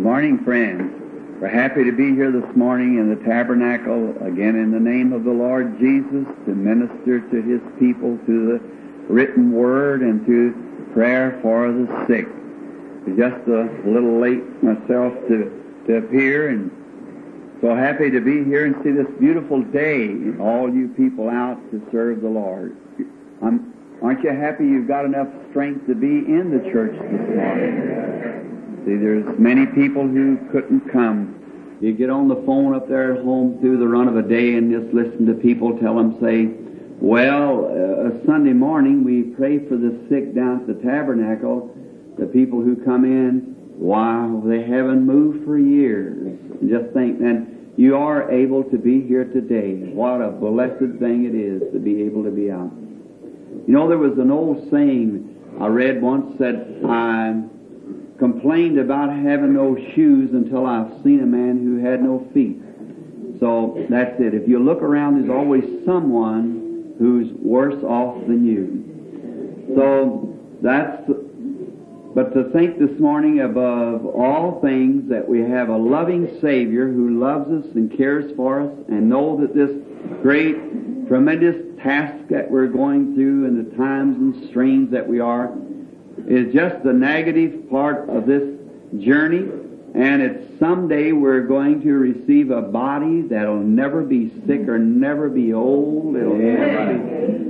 Morning, friends. We're happy to be here this morning in the tabernacle, again in the name of the Lord Jesus, to minister to His people, to the written word and to prayer for the sick. It's just a little late myself to appear, and so happy to be here and see this beautiful day, and all you people out to serve the Lord. Aren't you happy you've got enough strength to be in the church this morning? See, there's many people who couldn't come. You get on the phone up there at home through the run of a day and just listen to people tell them, say, well, Sunday morning we pray for the sick down at the tabernacle. The people who come in, wow, they haven't moved for years. And just think, then you are able to be here today. What a blessed thing it is to be able to be out. You know, there was an old saying I read once that I complained about having no shoes until I've seen a man who had no feet. So that's it. If you look around, there's always someone who's worse off than you. So but to think this morning above all things that we have a loving Savior who loves us and cares for us, and know that this great, tremendous task that we're going through and the times and strains that we are is just the negative part of this journey, and it's someday we're going to receive a body that'll never be sick or never be old. It'll never be,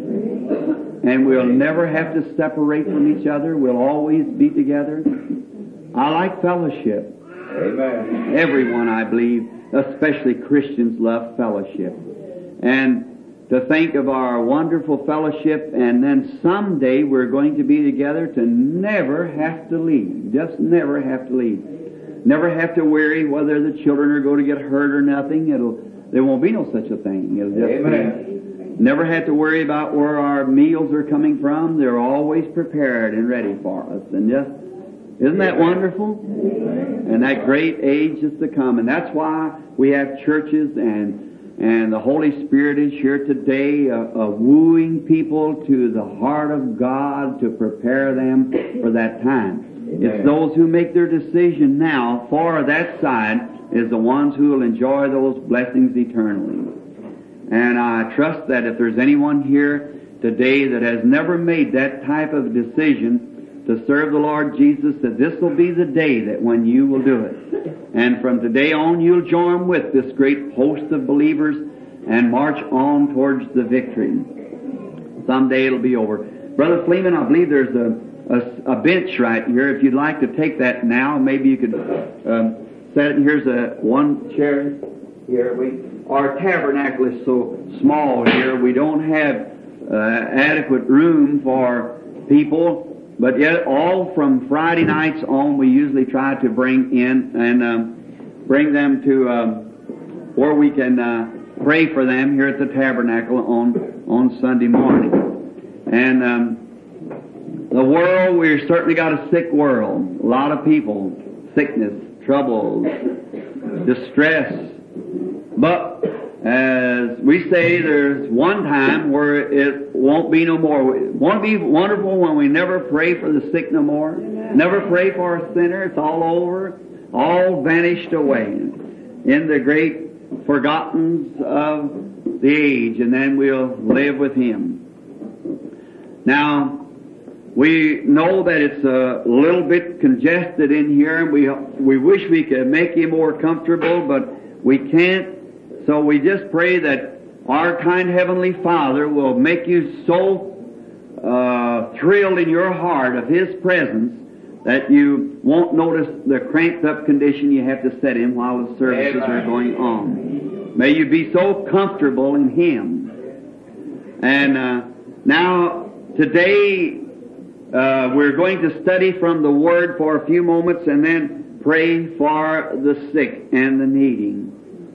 and we'll never have to separate from each other. We'll always be together. I like fellowship. Amen. Everyone, I believe, especially Christians, love fellowship. And to think of our wonderful fellowship, and then someday we're going to be together to never have to leave. Just never have to leave. Never have to worry whether the children are going to get hurt or nothing. There won't be no such a thing. It'll just never have to worry about where our meals are coming from. They're always prepared and ready for us. And just, isn't that wonderful? And that great age is to come. And that's why we have churches, and the Holy Spirit is here today, wooing people to the heart of God to prepare them for that time. Amen. It's those who make their decision now for that side is the ones who will enjoy those blessings eternally. And I trust that if there's anyone here today that has never made that type of decision to serve the Lord Jesus, that this will be the day that when you will do it. And from today on, you'll join with this great host of believers and march on towards the victory. Someday it'll be over. Brother Fleeman, I believe there's a bench right here. If you'd like to take that now, maybe you could set it. Here's one chair here. Our tabernacle is so small here, we don't have adequate room for people. But yet, all from Friday nights on, we usually try to bring in and bring them to where we can pray for them here at the tabernacle on Sunday morning. And the world, we've certainly got a sick world. A lot of people, sickness, troubles, distress. But as we say, there's one time where it won't be no more. It won't be wonderful when we never pray for the sick no more. Amen. Never pray for a sinner. It's all over, all vanished away in the great forgottens of the age, and then we'll live with Him. Now, we know that it's a little bit congested in here, and we wish we could make you more comfortable, but we can't. So we just pray that our kind Heavenly Father will make you so thrilled in your heart of His presence that you won't notice the cranked up condition you have to sit in while the services are going on. May you be so comfortable in Him. And now, today, we're going to study from the Word for a few moments and then pray for the sick and the needing.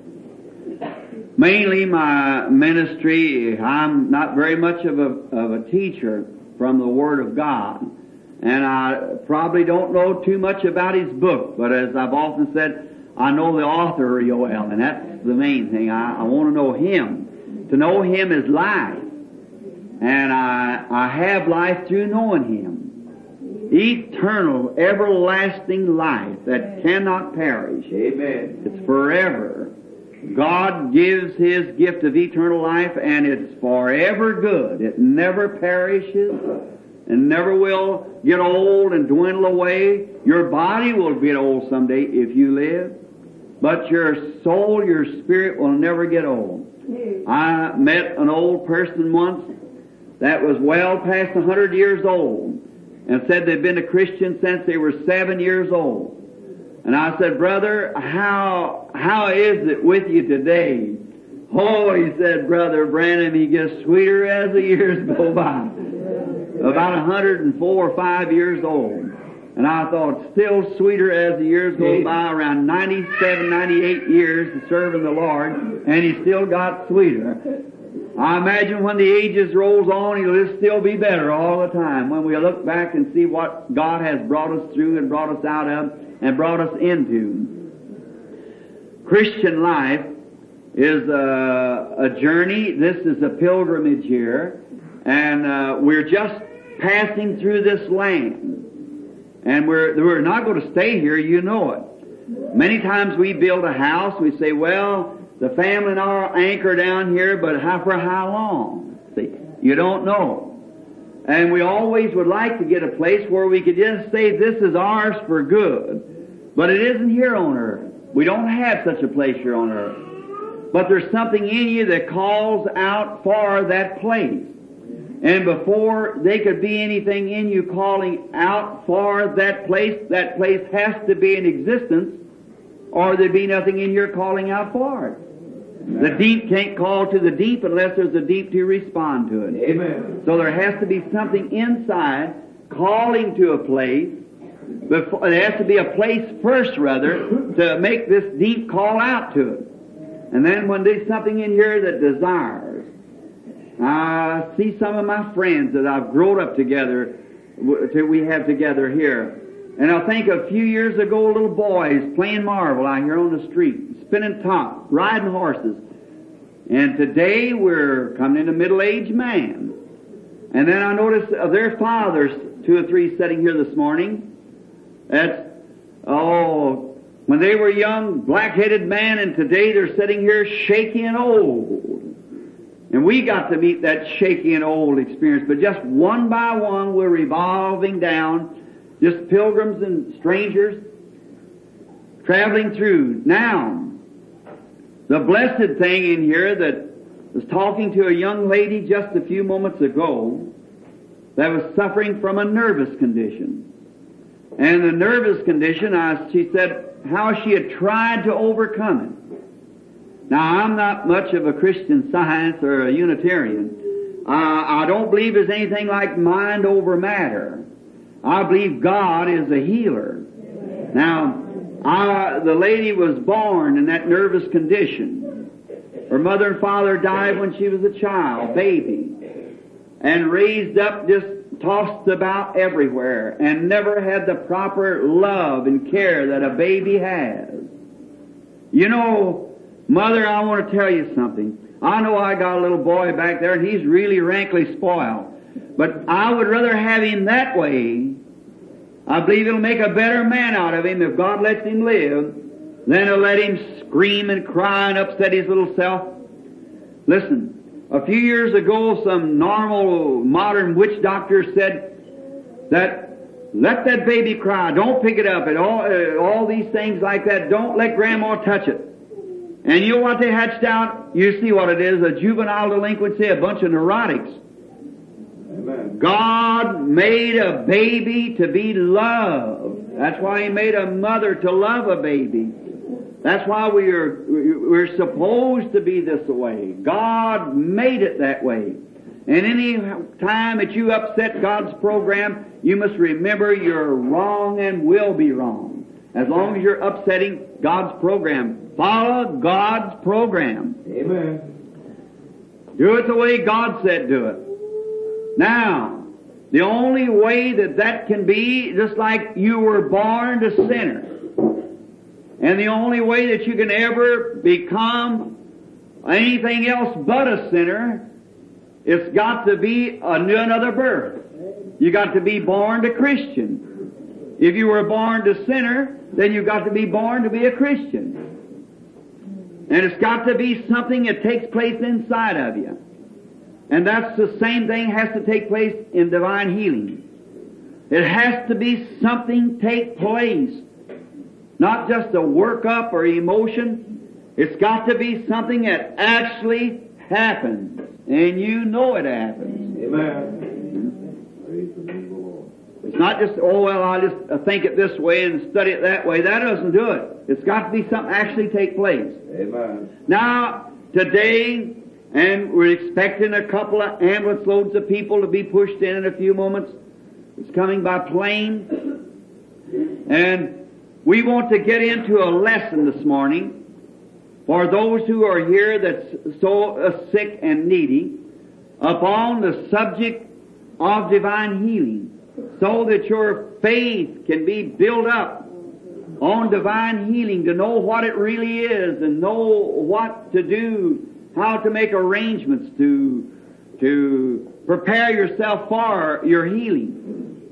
Mainly my ministry, I'm not very much of a teacher from the Word of God. And I probably don't know too much about his book, but as I've often said, I know the author real well, and that's the main thing. I want to know him. To know him is life. And I have life through knowing him. Eternal, everlasting life that cannot perish. Amen. It's forever. God gives His gift of eternal life, and it's forever good. It never perishes and never will get old and dwindle away. Your body will get old someday if you live, but your soul, your spirit will never get old. I met an old person once that was well past 100 years old and said they'd been a Christian since they were 7 years old. And I said, "Brother, how is it with you today?" "Oh," he said, "Brother Branham, he gets sweeter as the years go by." About 104 or 5 years old. And I thought, still sweeter as the years go by, around 97, 98 years of serving the Lord, and he still got sweeter. I imagine when the ages rolls on, he'll just still be better all the time when we look back and see what God has brought us through and brought us out of and brought us into. Christian life is a journey. This is a pilgrimage here, and we're just passing through this land. And we're not going to stay here, you know it. Many times we build a house, we say, well, the family and I are anchored down here, but for how long? See, you don't know. And we always would like to get a place where we could just say, this is ours for good. But it isn't here on earth. We don't have such a place here on earth. But there's something in you that calls out for that place. And before they could be anything in you calling out for that place has to be in existence, or there'd be nothing in your calling out for it. Amen. The deep can't call to the deep unless there's a deep to respond to it. Amen. So there has to be something inside calling to a place. There has to be a place first, rather, to make this deep call out to it. And then when there's something in here that desires, I see some of my friends that I've grown up together, we have together here. And I think a few years ago, little boys playing marble out here on the street, spinning top, riding horses. And today we're coming into middle-aged man. And then I noticed their fathers, 2 or 3 sitting here this morning. That's, when they were young, black-headed man, and today they're sitting here shaky and old. And we got to meet that shaky and old experience, but just one by one we're revolving down, just pilgrims and strangers, traveling through. Now, the blessed thing in here that was talking to a young lady just a few moments ago that was suffering from a nervous condition. And the nervous condition, she said how she had tried to overcome it. Now, I'm not much of a Christian Science or a Unitarian. I don't believe there's anything like mind over matter. I believe God is a healer. Now, the lady was born in that nervous condition. Her mother and father died when she was a child, baby, and raised up just tossed about everywhere and never had the proper love and care that a baby has. You know, Mother, I want to tell you something. I know I got a little boy back there and he's really rankly spoiled. But I would rather have him that way. I believe it'll make a better man out of him if God lets him live than to let him scream and cry and upset his little self. Listen, a few years ago some normal modern witch doctor said that let that baby cry, don't pick it up, and all these things like that, don't let grandma touch it. And you know what they hatched out? You see what it is, a juvenile delinquency, a bunch of neurotics. Amen. God made a baby to be loved. That's why He made a mother to love a baby. That's why we're supposed to be this way. God made it that way. And any time that you upset God's program, you must remember you're wrong and will be wrong. As long as you're upsetting God's program. Follow God's program. Amen. Do it the way God said do it. Now, the only way that can be, just like you were born to sinner, and the only way that you can ever become anything else but a sinner, it's got to be another birth. You got to be born a Christian. If you were born a sinner, then you've got to be born to be a Christian. And it's got to be something that takes place inside of you. And that's the same thing has to take place in divine healing. It has to be something take place. Not just a workup or emotion. It's got to be something that actually happens. And you know it happens. Amen. Praise the name of the Lord. It's not just, oh, well, I'll just think it this way and study it that way. That doesn't do it. It's got to be something actually take place. Amen. Now, today, and we're expecting a couple of ambulance loads of people to be pushed in a few moments. It's coming by plane. And we want to get into a lesson this morning for those who are here that's so sick and needy upon the subject of divine healing, so that your faith can be built up on divine healing, to know what it really is and know what to do, how to make arrangements to prepare yourself for your healing.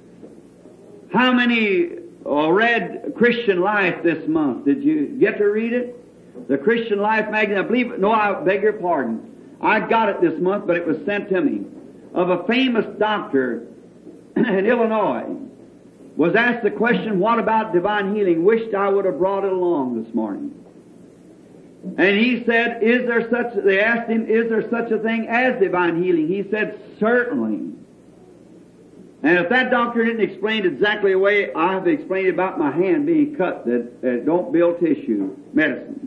How many read Christian Life this month? Did you get to read it? The Christian Life magazine, I believe, no, I beg your pardon. I got it this month, but it was sent to me. Of a famous doctor in Illinois, was asked the question, what about divine healing? Wished I would have brought it along this morning. And he said, they asked him, is there such a thing as divine healing? He said, certainly. And if that doctor didn't explain it exactly the way I've explained about my hand being cut, that don't build tissue, medicine.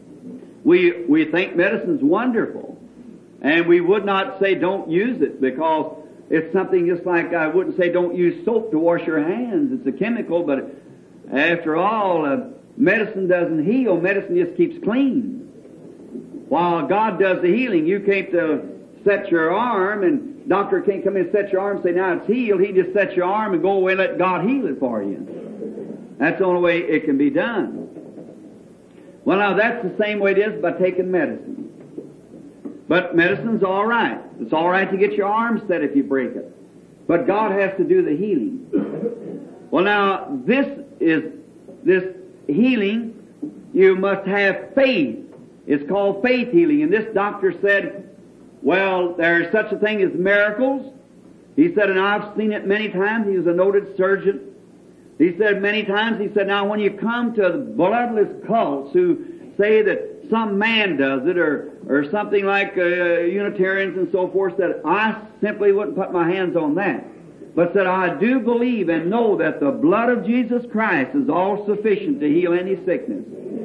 We think medicine's wonderful. And we would not say don't use it, because it's something just like I wouldn't say don't use soap to wash your hands. It's a chemical, but after all, medicine doesn't heal. Medicine just keeps clean. While God does the healing, you can't set your arm, and doctor can't come in and set your arm and say, now it's healed. He just sets your arm and go away and let God heal it for you. That's the only way it can be done. Well, now that's the same way it is by taking medicine. But medicine's all right. It's all right to get your arm set if you break it. But God has to do the healing. Well, now, this healing, you must have faith. It's called faith healing. And this doctor said, well, there's such a thing as miracles. He said, and I've seen it many times. He was a noted surgeon. He said many times, he said, now when you come to the bloodless cults who say that some man does it, or something like Unitarians and so forth, said, I simply wouldn't put my hands on that. But said, I do believe and know that the blood of Jesus Christ is all sufficient to heal any sickness.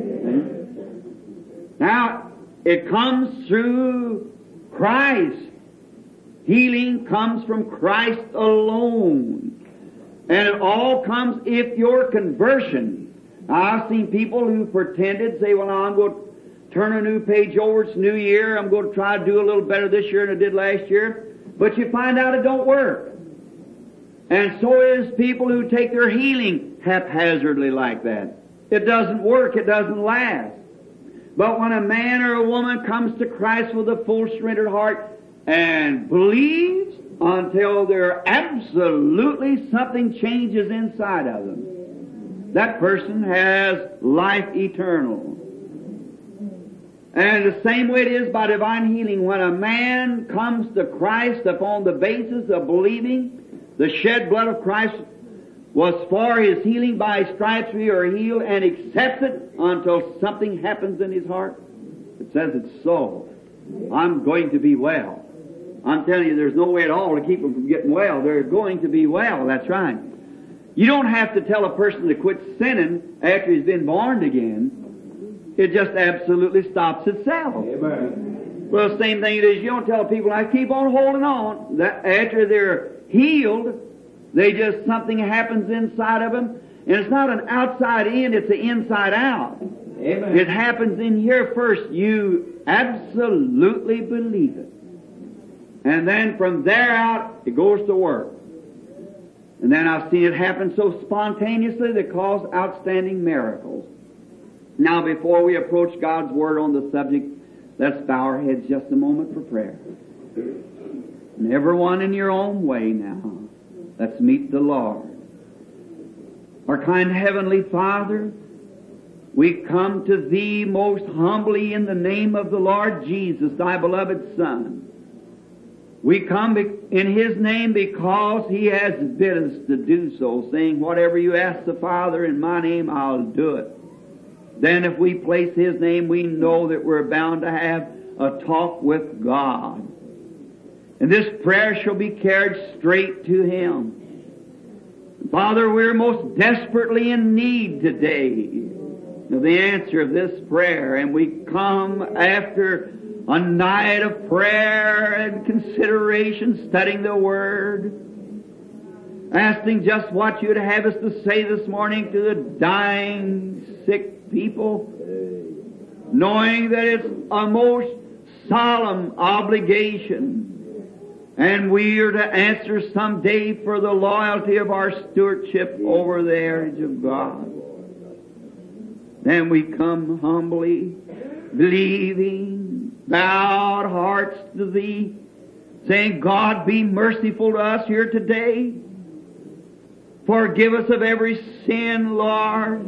Now, it comes through Christ. Healing comes from Christ alone. And it all comes if your conversion. Now, I've seen people who pretended, say, well, now I'm going to turn a new page over, it's New Year, I'm going to try to do a little better this year than I did last year. But you find out it don't work. And so is people who take their healing haphazardly like that. It doesn't work, it doesn't last. But when a man or a woman comes to Christ with a full surrendered heart and believes until there absolutely something changes inside of them, that person has life eternal. And the same way it is by divine healing. When a man comes to Christ upon the basis of believing the shed blood of Christ was for his healing, by his stripes we are healed, and accepts it until something happens in his heart, it says it's so. I'm going to be well. I'm telling you, there's no way at all to keep them from getting well. They're going to be well, that's right. You don't have to tell a person to quit sinning after he's been born again. It just absolutely stops itself. Amen. Well, the same thing it is, you don't tell people, I keep on holding on. That after they're healed, something happens inside of them. And it's not an outside in, it's an inside out. Amen. It happens in here first. You absolutely believe it. And then from there out, it goes to work. And then I've seen it happen so spontaneously that cause outstanding miracles. Now, before we approach God's Word on the subject, let's bow our heads just a moment for prayer. And everyone in your own way now. Let's meet the Lord. Our kind Heavenly Father, we come to Thee most humbly in the name of the Lord Jesus, Thy beloved Son. We come in His name because He has bid us to do so, saying, whatever you ask the Father in my name, I'll do it. Then if we place His name, we know that we're bound to have a talk with God. And this prayer shall be carried straight to Him. Father, we're most desperately in need today of the answer of this prayer, and we come after a night of prayer and consideration, studying the Word, asking just what You'd have us to say this morning to the dying, sick people, knowing that it's a most solemn obligation, and we are to answer someday for the loyalty of our stewardship over the heritage of God. Then we come humbly, believing, bowed hearts to Thee, saying, God, be merciful to us here today. Forgive us of every sin, Lord.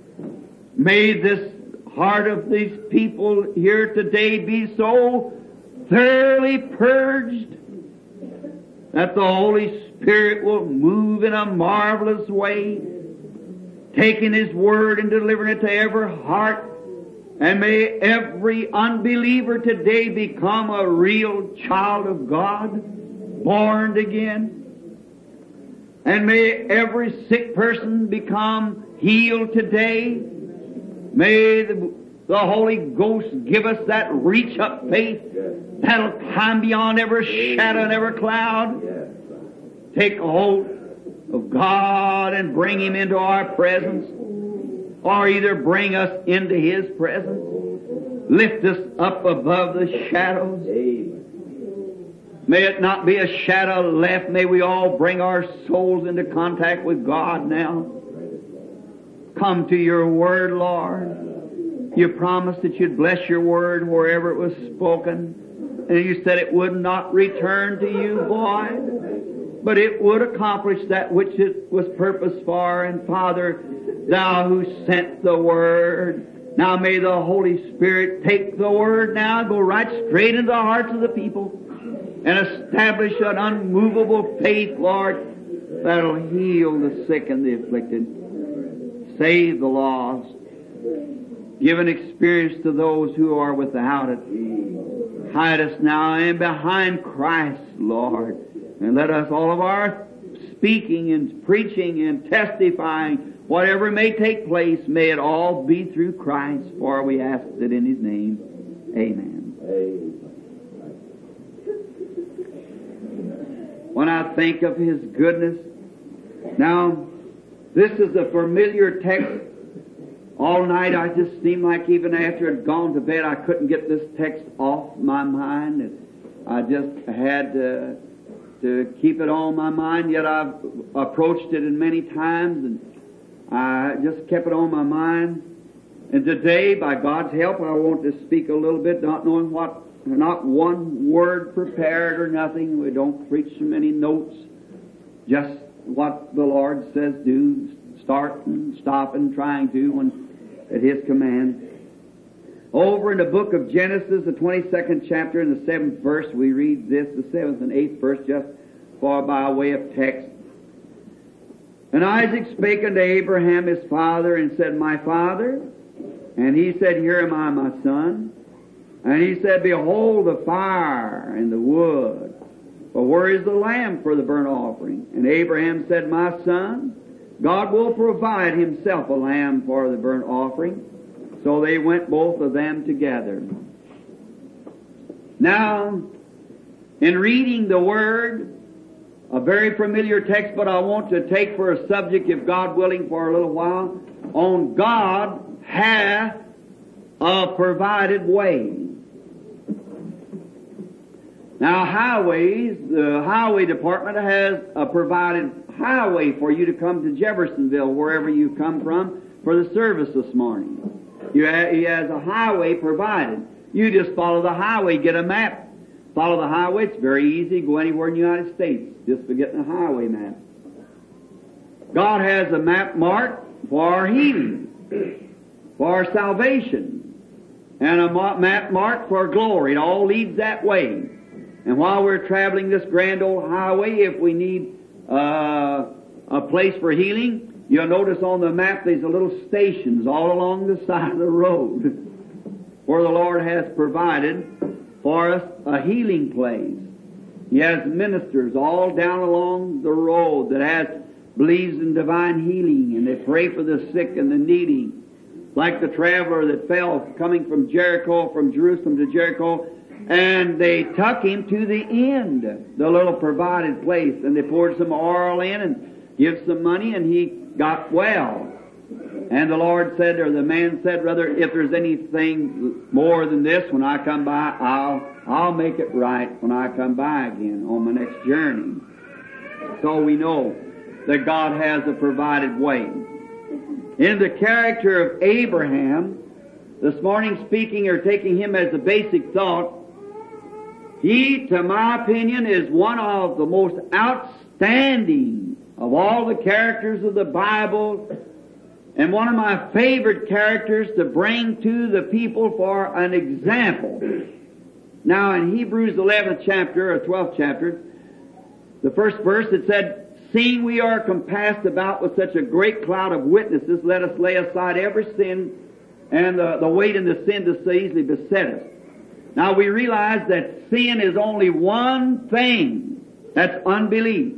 May this heart of these people here today be so thoroughly purged that the Holy Spirit will move in a marvelous way, taking His Word and delivering it to every heart. And may every unbeliever today become a real child of God, born again. And may every sick person become healed today. May the Holy Ghost give us that reach up faith that'll climb beyond every shadow and every cloud. Take hold of God and bring Him into our presence, or either bring us into His presence. Lift us up above the shadows. May it not be a shadow left. May we all bring our souls into contact with God now. Come to Your Word, Lord. You promised that You'd bless Your Word wherever it was spoken. And You said it would not return to You void, but it would accomplish that which it was purposed for. And Father, Thou who sent the Word, now may the Holy Spirit take the Word now and go right straight into the hearts of the people and establish an unmovable faith, Lord, that'll heal the sick and the afflicted, save the lost, give an experience to those who are without it. Hide us now in behind Christ, Lord, and let us all of our speaking and preaching and testifying, whatever may take place, may it all be through Christ, for we ask it in His name. Amen. When I think of His goodness, now, this is a familiar text. All night I just seemed like even after I'd gone to bed I couldn't get this text off my mind. I just had to keep it on my mind, yet I've approached it in many times and I just kept it on my mind. And today, by God's help, I want to speak a little bit, not knowing what, not one word prepared or nothing. We don't preach so many notes, just what the Lord says do, start and stop and trying to when at His command. Over in the book of Genesis, the 22nd chapter and the 7th verse, we read this, the 7th and 8th verse, just for by way of text. And Isaac spake unto Abraham his father, and said, My father? And he said, Here am I, my son. And he said, Behold the fire and the wood, but where is the lamb for the burnt offering? And Abraham said, My son, God will provide Himself a lamb for the burnt offering. So they went both of them together. Now, in reading the Word, a very familiar text, but I want to take for a subject, if God willing, for a little while, on God hath a provided way. Now, highways, the highway department has a provided highway for you to come to Jeffersonville, wherever you come from, for the service this morning. He has a highway provided. You just follow the highway, get a map. Follow the highway, it's very easy. Go anywhere in the United States, just for getting a highway map. God has a map marked for our healing, for our salvation, and a map marked for glory. It all leads that way. And while we're traveling this grand old highway, if we need a place for healing, you'll notice on the map there's a little stations all along the side of the road where the Lord has provided for us a healing place. He has ministers all down along the road that believes in divine healing, and they pray for the sick and the needy. Like the traveler that fell coming from Jerusalem to Jericho, and they took him to the end, the little provided place, and they poured some oil in and give some money, and he got well. And the Lord said, or the man said, rather, if there's anything more than this, when I come by, I'll make it right when I come by again on my next journey. So we know that God has a provided way. In the character of Abraham, this morning speaking or taking him as a basic thought, he, to my opinion, is one of the most outstanding of all the characters of the Bible, and one of my favorite characters to bring to the people for an example. Now, in Hebrews 11th chapter, or 12th chapter, the first verse, it said, "Seeing we are compassed about with such a great cloud of witnesses, let us lay aside every sin and the weight and the sin that so easily beset us." Now we realize that sin is only one thing. That's unbelief.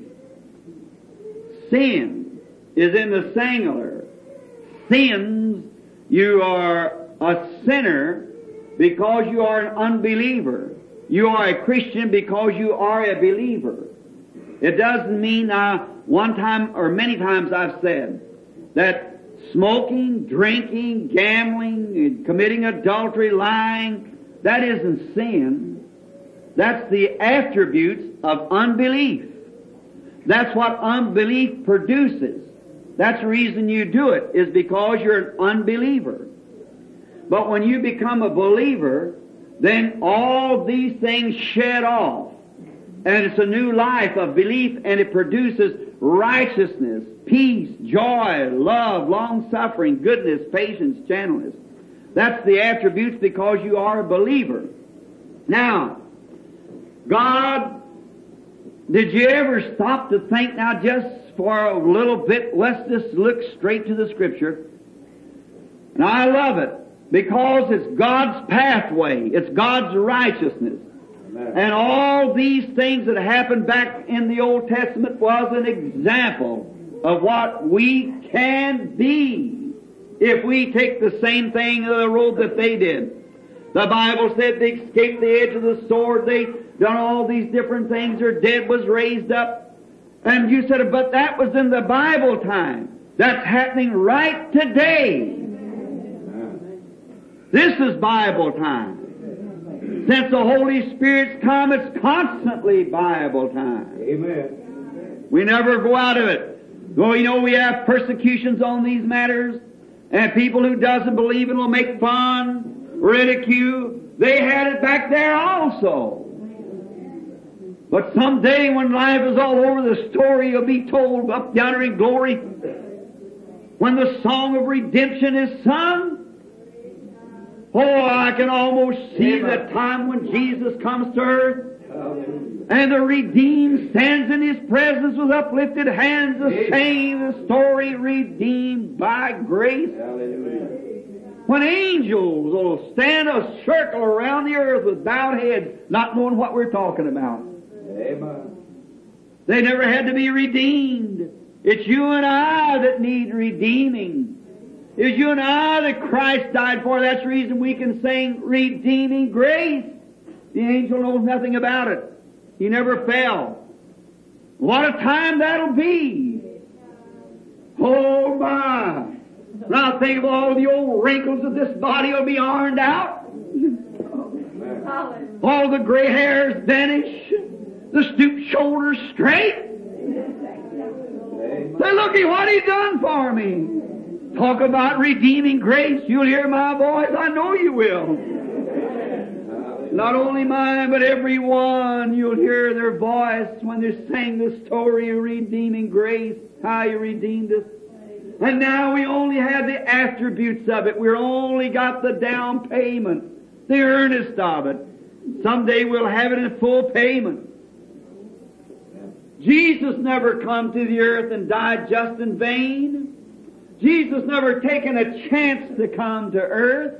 Sin is in the singular. Sins, you are a sinner because you are an unbeliever. You are a Christian because you are a believer. It doesn't mean, one time or many times I've said that smoking, drinking, gambling, committing adultery, lying, that isn't sin. That's the attributes of unbelief. That's what unbelief produces. That's the reason you do it, is because you're an unbeliever. But when you become a believer, then all these things shed off. And it's a new life of belief, and it produces righteousness, peace, joy, love, long-suffering, goodness, patience, gentleness. That's the attributes because you are a believer. Now, God, did you ever stop to think now just for a little bit, let's just look straight to the Scripture. And I love it because it's God's pathway. It's God's righteousness. And all these things that happened back in the Old Testament was an example of what we can be if we take the same thing of the road that they did. The Bible said they escaped the edge of the sword, they done all these different things, their dead was raised up. And you said, but that was in the Bible time. That's happening right today. This is Bible time. Since the Holy Spirit's come, it's constantly Bible time. Amen. We never go out of it. Though, we have persecutions on these matters, and people who doesn't believe it will make fun, ridicule. They had it back there also. But someday when life is all over, the story will be told up yonder in glory. When the song of redemption is sung, oh, I can almost see the time when Jesus comes to earth and the redeemed stands in His presence with uplifted hands, the same the story redeemed by grace. When angels will stand a circle around the earth with bowed heads, not knowing what we're talking about. Amen. They never had to be redeemed. It's you and I that need redeeming. It's you and I that Christ died for. That's the reason we can sing redeeming grace. The angel knows nothing about it. He never fell. What a time that'll be. Oh my. Now think of all the old wrinkles of this body will be ironed out. All the gray hairs vanish. The stooped shoulders straight. Say, looky what He done for me. Talk about redeeming grace. You'll hear my voice. I know you will. Not only mine, but every one. You'll hear their voice when they sing the story of redeeming grace, how you redeemed us. And now we only have the attributes of it. We've only got the down payment, the earnest of it. Someday we'll have it in full payment. Jesus never come to the earth and died just in vain. Jesus never taken a chance to come to earth.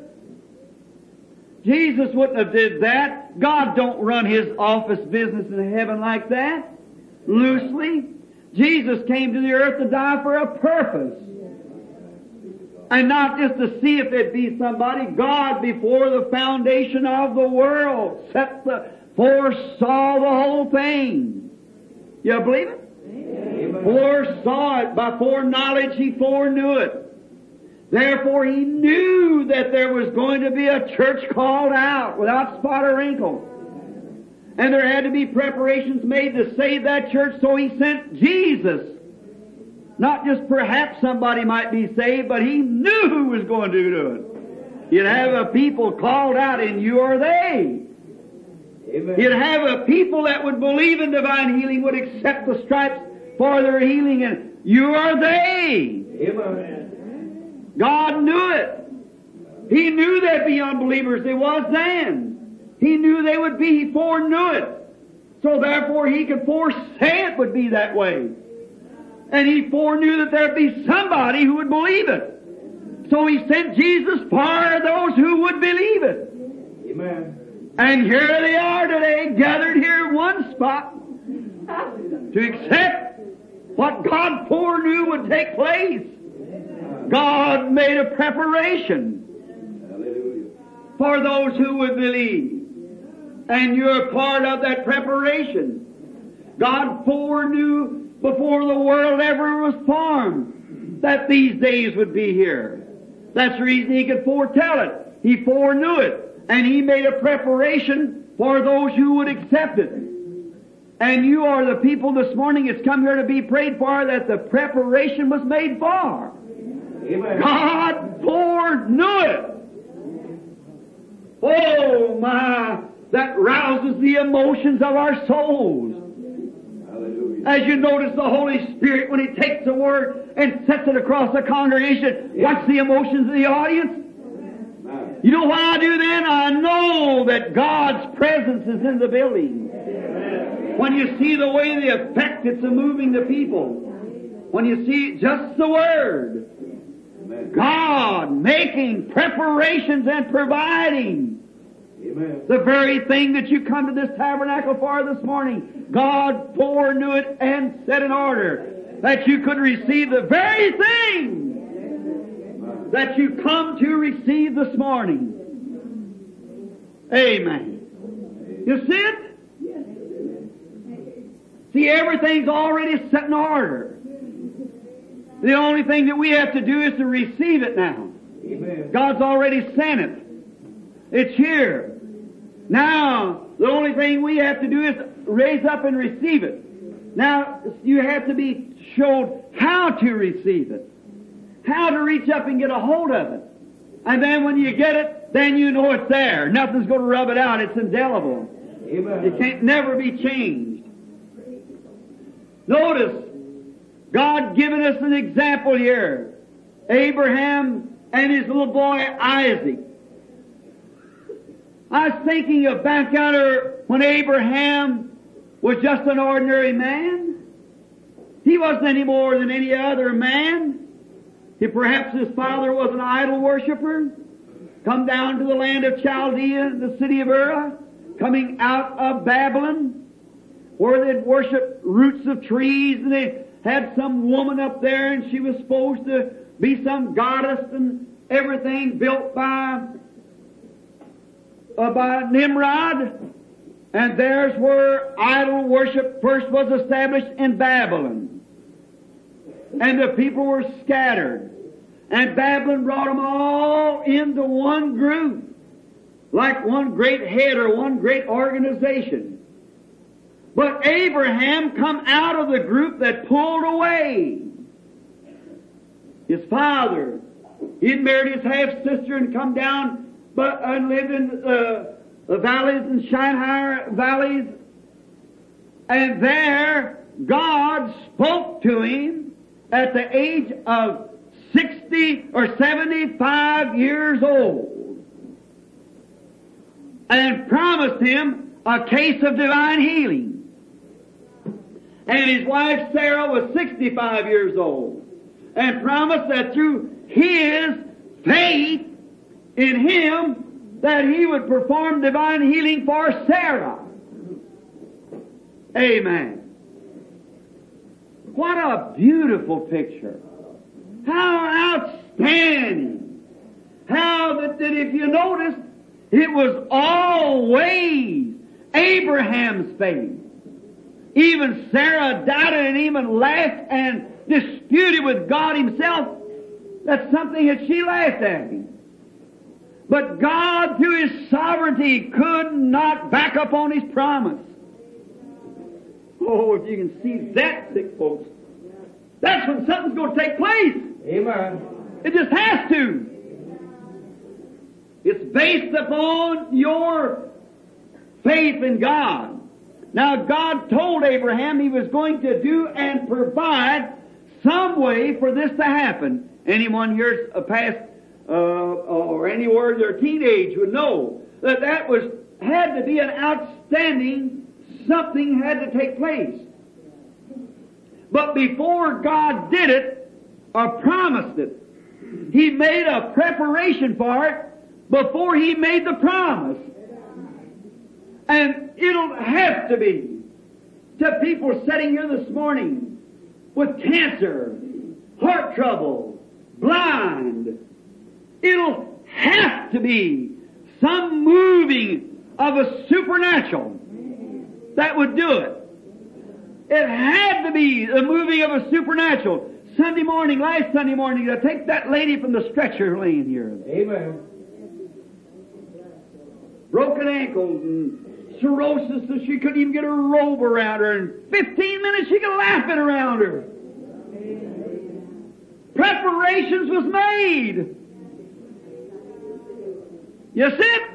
Jesus wouldn't have did that. God don't run His office business in heaven like that, loosely. Jesus came to the earth to die for a purpose. And not just to see if it be somebody. God, before the foundation of the world, foresaw the whole thing. You believe it? Amen. Foresaw it. By foreknowledge, He foreknew it. Therefore, He knew that there was going to be a church called out without spot or wrinkle. And there had to be preparations made to save that church, so He sent Jesus. Not just perhaps somebody might be saved, but He knew who was going to do it. You'd have a people called out, and you are they. Amen. You'd have a people that would believe in divine healing, would accept the stripes for their healing, and you are they. Amen. God knew it. He knew there'd be unbelievers. There was then. He knew they would be. He foreknew it. So therefore He could foresay it would be that way. And He foreknew that there'd be somebody who would believe it. So He sent Jesus for those who would believe it. Amen. And here they are today, gathered here in one spot to accept what God foreknew would take place. God made a preparation for those who would believe. And you're part of that preparation. God foreknew before the world ever was formed that these days would be here. That's the reason He could foretell it. He foreknew it. And He made a preparation for those who would accept it. And you are the people this morning that's come here to be prayed for, that the preparation was made for. Amen. God foreknew it. Oh my, that rouses the emotions of our souls. Hallelujah. As you notice the Holy Spirit, when He takes the Word and sets it across the congregation, watch the emotions of the audience. You know what I do then? I know that God's presence is in the building. When you see the way the effect it's moving the people. When you see just the Word. God making preparations and providing. Amen. The very thing that you come to this tabernacle for this morning, God foreknew it and set in order that you could receive the very thing that you come to receive this morning. Amen. You see it? See, everything's already set in order. The only thing that we have to do is to receive it now. Amen. God's already sent it. It's here. Now, the only thing we have to do is raise up and receive it. Now, you have to be showed how to receive it. How to reach up and get a hold of it. And then when you get it, then you know it's there. Nothing's going to rub it out. It's indelible. Amen. It can't never be changed. Notice, God given us an example here. Abraham and his little boy Isaac. I was thinking of back out there when Abraham was just an ordinary man. He wasn't any more than any other man. Perhaps his father was an idol worshiper, come down to the land of Chaldea, the city of Ur, coming out of Babylon, where they'd worship roots of trees, and they had some woman up there, and she was supposed to be some goddess, and everything built by Nimrod. And there's where idol worship first was established in Babylon. And the people were scattered. And Babylon brought them all into one group, like one great head or one great organization. But Abraham come out of the group that pulled away. His father, he'd married his half-sister and come down and lived in the valleys and Shinar valleys, and there God spoke to him at the age of 60 or 75 years old and promised him a case of divine healing. And his wife Sarah was 65 years old and promised that through his faith in him that he would perform divine healing for Sarah. Amen. What a beautiful picture. How outstanding. How that if you notice, it was always Abraham's faith. Even Sarah doubted and even laughed and disputed with God himself. That's something that she laughed at him. But God, through His sovereignty, could not back up on His promise. Oh, if you can see that, sick folks, that's when something's going to take place. Amen. It just has to. It's based upon your faith in God. Now, God told Abraham He was going to do and provide some way for this to happen. Anyone here's past or anywhere their teenage would know that had to be an outstanding something had to take place. But before God did it or promised it, He made a preparation for it before He made the promise. And it'll have to be to people sitting here this morning with cancer, heart trouble, blind. It'll have to be some moving of a supernatural that would do it. It had to be the moving of a supernatural. Last Sunday morning, to take that lady from the stretcher laying here. Amen. Broken ankles and cirrhosis, so she couldn't even get her robe around her. In 15 minutes, she could laugh it around her. Preparations was made. You see it?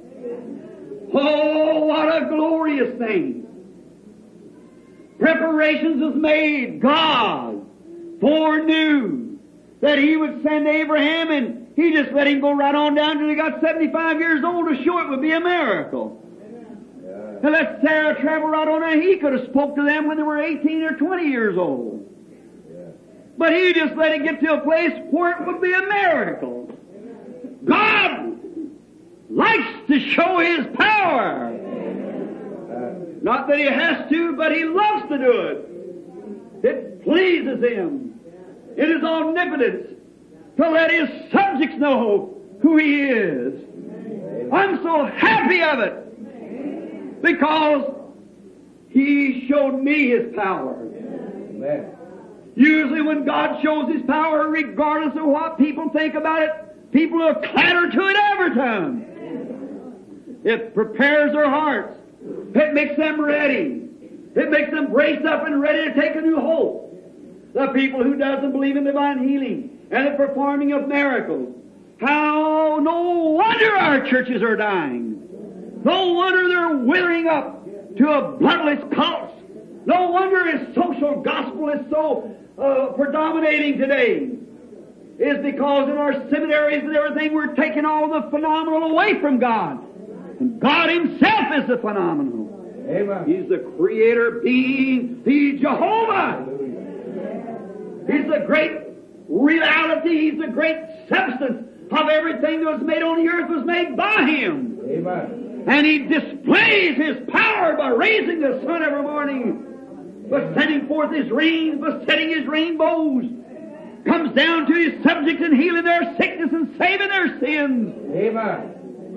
Oh, what a glorious thing. Preparations was made. God foreknew that He would send Abraham, and He just let him go right on down till he got 75 years old to show it would be a miracle. And let Sarah travel right on down. He could have spoke to them when they were 18 or 20 years old. But He just let it get to a place where it would be a miracle. God likes to show His power. Not that He has to, but He loves to do it. It pleases Him in His omnipotence to let His subjects know who He is. I'm so happy of it because He showed me His power. Amen. Usually when God shows His power, regardless of what people think about it, people will clatter to it every time. It prepares their hearts. It makes them ready. It makes them braced up and ready to take a new hope. The people who doesn't believe in divine healing and the performing of miracles. How no wonder our churches are dying. No wonder they're withering up to a bloodless cult. No wonder His social gospel is so predominating today. Is because in our seminaries and everything we're taking all the phenomenal away from God. And God Himself is the phenomenal. Amen. He's the creator being, He's Jehovah. He's the great reality, He's the great substance of everything that was made on the earth was made by Him. Amen. And He displays His power by raising the sun every morning, by sending forth His rains, by setting His rainbows. Comes down to His subjects and healing their sickness and saving their sins. Amen.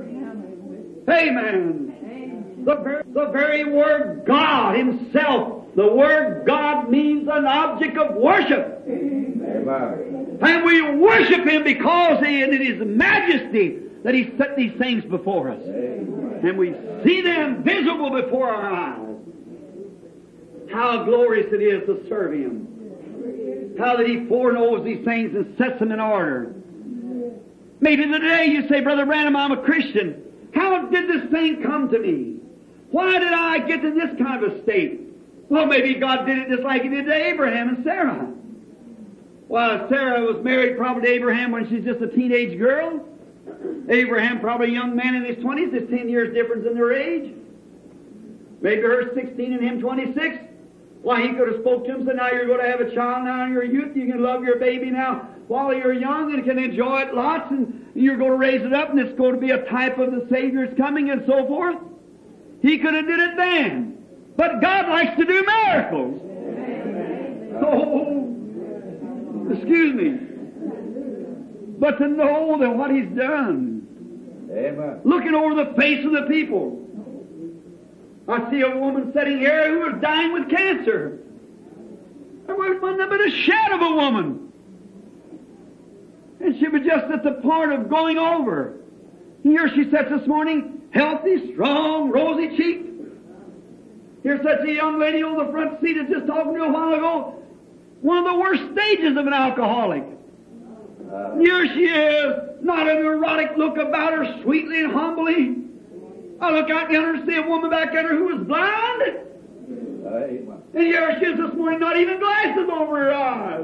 Amen. The very word God Himself, the word God means an object of worship. Amen. And we worship Him because in His majesty that He set these things before us. Amen. And we see them visible before our eyes. How glorious it is to serve Him. How that He foreknows these things and sets them in order. Maybe today you say, Brother Branham, I'm a Christian. How did this thing come to me? Why did I get to this kind of a state? Well, maybe God did it just like He did to Abraham and Sarah. Well, Sarah was married probably to Abraham when she's just a teenage girl. Abraham probably a young man in his 20s. There's 10 years difference in their age. Maybe her 16 and him 26. Why, he could have spoke to him and said, now you're going to have a child now in your youth. You can love your baby now while you're young and can enjoy it lots, and you're going to raise it up, and it's going to be a type of the Savior's coming and so forth. He could have did it then. But God likes to do miracles. Oh, excuse me. But to know that what He's done. Amen. Looking over the face of the people. I see a woman sitting here who was dying with cancer. There wasn't but a shadow of a woman. And she was just at the point of going over. Here she sits this morning, healthy, strong, rosy cheeked. Here sits a young lady on the front seat that's just talking to a while ago. One of the worst stages of an alcoholic. Here she is, not an erotic look about her, sweetly and humbly. I look out yonder and see a woman back there who was blind. And here she is this morning, not even glasses over her eyes.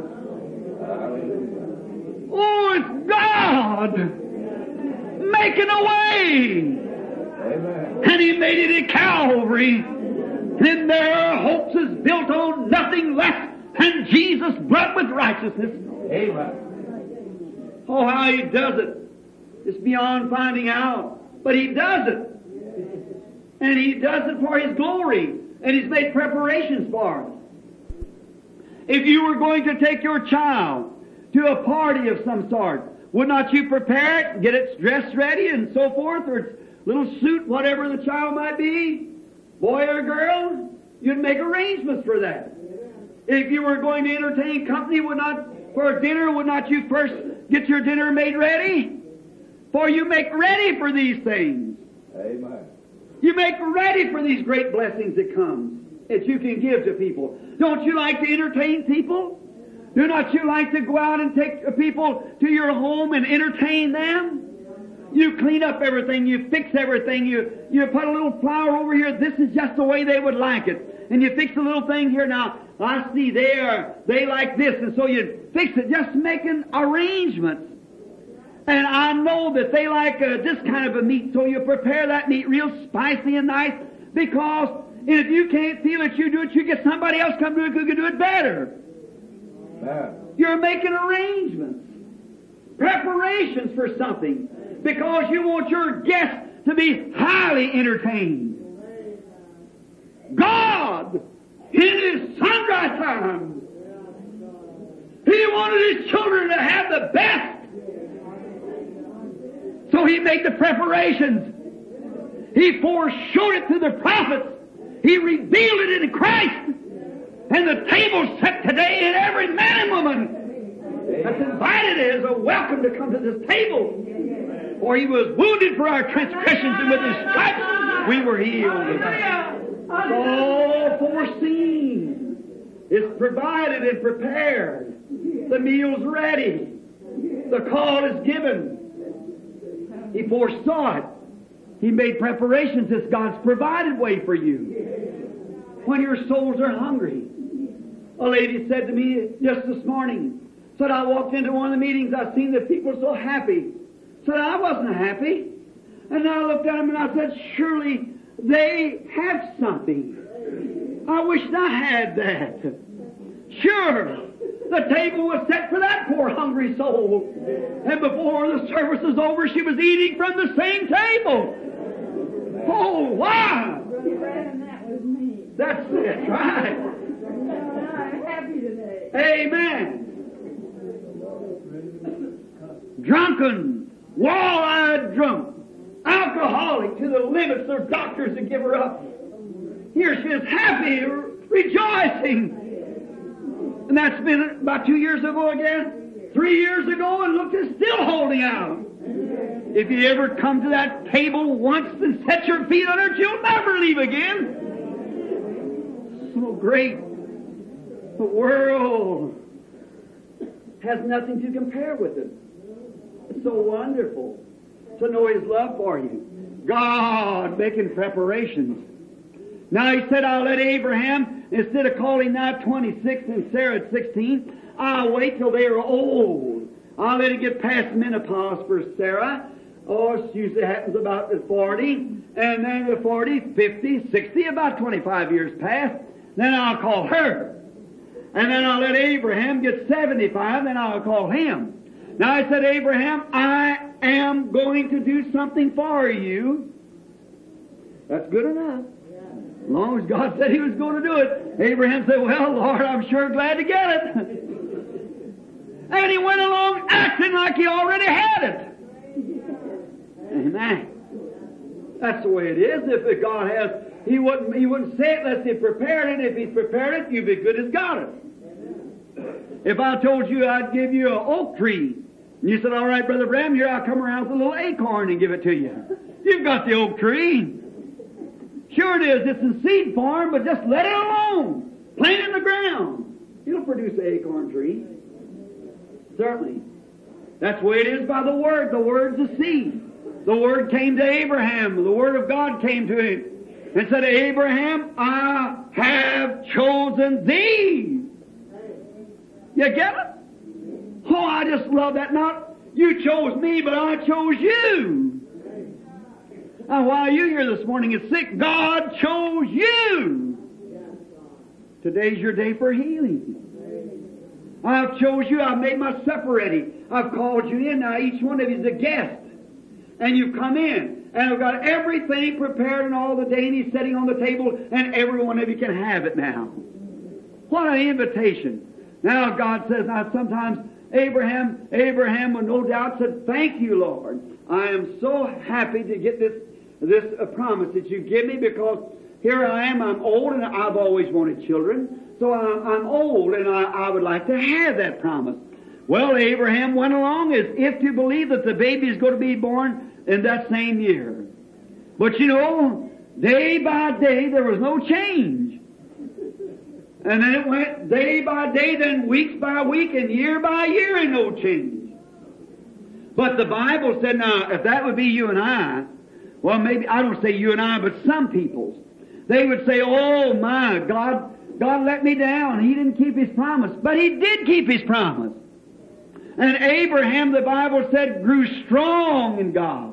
Oh, it's God making a way. Amen. And He made it at Calvary. And their hopes is built on nothing less than Jesus' blood with righteousness. Amen. Oh, how He does it. It's beyond finding out. But He does it. And He does it for His glory. And He's made preparations for it. If you were going to take your child to a party of some sort, would not you prepare it, get its dress ready and so forth, or its little suit, whatever the child might be, boy or girl? You'd make arrangements for that. If you were going to entertain company, for dinner, would not you first get your dinner made ready? For you make ready for these things. Amen. You make ready for these great blessings that come, that you can give to people. Don't you like to entertain people? Do not you like to go out and take people to your home and entertain them? You clean up everything, you fix everything, you put a little flower over here, this is just the way they would like it. And you fix a little thing here now, I see they like this, and so you fix it, just making arrangements. And I know that they like this kind of a meat, so you prepare that meat real spicy and nice, because if you can't feel it, you do it, you get somebody else come do it who can do it better. Amen. You're making arrangements, preparations for something, because you want your guests to be highly entertained. God, in His sundry times, He wanted His children to have the best. So He made the preparations. He foreshowed it to the prophets. He revealed it in Christ. And the table's set today, and every man and woman that's invited is a welcome to come to this table. For He was wounded for our transgressions, and with His stripes we were healed. It's all foreseen. It's provided and prepared. The meal's ready. The call is given. He foresaw it. He made preparations. It's God's provided way for you. When your souls are hungry. A lady said to me just this morning, said, I walked into one of the meetings, I seen that people were so happy. Said, I wasn't happy. And I looked at them and I said, surely they have something. I wished I had that. Sure, the table was set for that poor hungry soul. And before the service was over, she was eating from the same table. Oh, why? That was me. That's it, right? I'm happy today. Amen. Drunken, wall-eyed drunk, alcoholic to the limits of doctors to give her up. Here she is happy, rejoicing. And that's been about 2 years ago again, 3 years ago, and look, it's still holding out. If you ever come to that table once and set your feet on it, you'll never leave again. So great. The world has nothing to compare with it. It's so wonderful to know His love for you. God making preparations. Now he said, I'll let Abraham, instead of calling now 26 and Sarah at 16, I'll wait till they are old. I'll let it get past menopause for Sarah. Oh, it usually happens about the 40, and then the 40, 50, 60, about 25 years past. Then I'll call her. And then I'll let Abraham get 75, then I'll call him. Now I said, Abraham, I am going to do something for you. That's good enough. As long as God said He was going to do it. Abraham said, well, Lord, I'm sure glad to get it. And he went along acting like he already had it. Amen. That's the way it is. If God has, He wouldn't say it unless He prepared it. If He's prepared it, you'd be good as got it. If I told you I'd give you an oak tree, and you said, all right, Brother Branham, here I'll come around with a little acorn and give it to you. You've got the oak tree. Sure it is. It's in seed form, but just let it alone. Plant it in the ground. It'll produce an acorn tree. Certainly. That's the way it is by the Word. The Word's the seed. The Word came to Abraham. The Word of God came to him and said, Abraham, I have chosen thee. You get it? Oh, I just love that. Not you chose me, but I chose you. Now, while you're here this morning and sick, God chose you. Today's your day for healing. I've chose you. I've made myself ready. I've called you in. Now, each one of you is a guest. And you've come in. And I've got everything prepared and all the dainties setting on the table, and every one of you can have it now. What an invitation. Now, God says, now sometimes Abraham would no doubt said, thank you, Lord. I am so happy to get this promise that you give me, because here I am, I'm old, and I've always wanted children. So I'm old, and I would like to have that promise. Well, Abraham went along as if to believe that the baby is going to be born in that same year. But you know, day by day there was no change. And then it went day by day, then weeks by week, and year by year, and no change. But the Bible said, now, if that would be you and I, well, maybe, I don't say you and I, but some people, they would say, oh my, God let me down. He didn't keep His promise. But He did keep His promise. And Abraham, the Bible said, grew strong in God.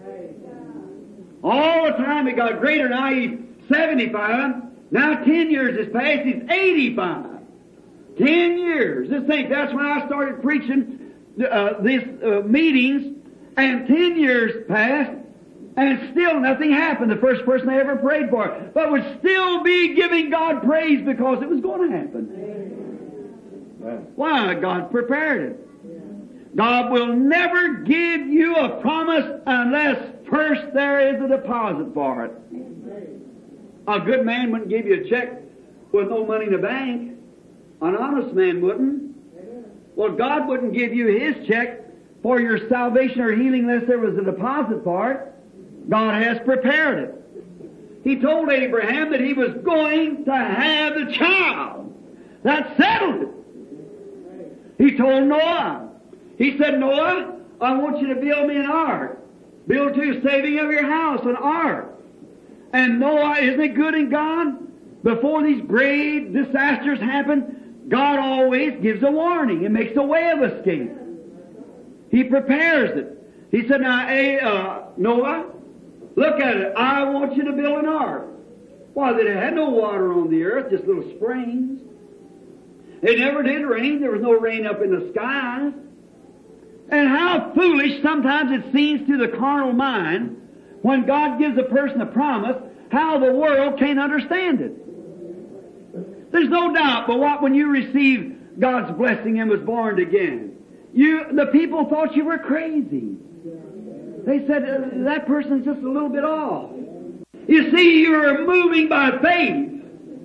All the time he got greater. Now he's 75. Now 10 years has passed. He's 85. 10 years. Just think, that's when I started preaching these meetings, and 10 years passed, and still nothing happened. The first person I ever prayed for. But would still be giving God praise because it was going to happen. Why? God prepared it. God will never give you a promise unless first there is a deposit for it. A good man wouldn't give you a check with no money in the bank. An honest man wouldn't. Well, God wouldn't give you His check for your salvation or healing unless there was a deposit for it. God has prepared it. He told Abraham that he was going to have the child. That settled it. He told Noah. He said, Noah, I want you to build me an ark. Build to your saving of your house an ark. And Noah, isn't it good in God? Before these grave disasters happen, God always gives a warning and makes a way of escape. He prepares it. He said, now, Noah, look at it. I want you to build an ark. Why, they had no water on the earth, just little springs. It never did rain. There was no rain up in the skies. And how foolish sometimes it seems to the carnal mind when God gives a person a promise, how the world can't understand it. There's no doubt but when you received God's blessing and was born again, the people thought you were crazy. They said, that person's just a little bit off. You see, you're moving by faith.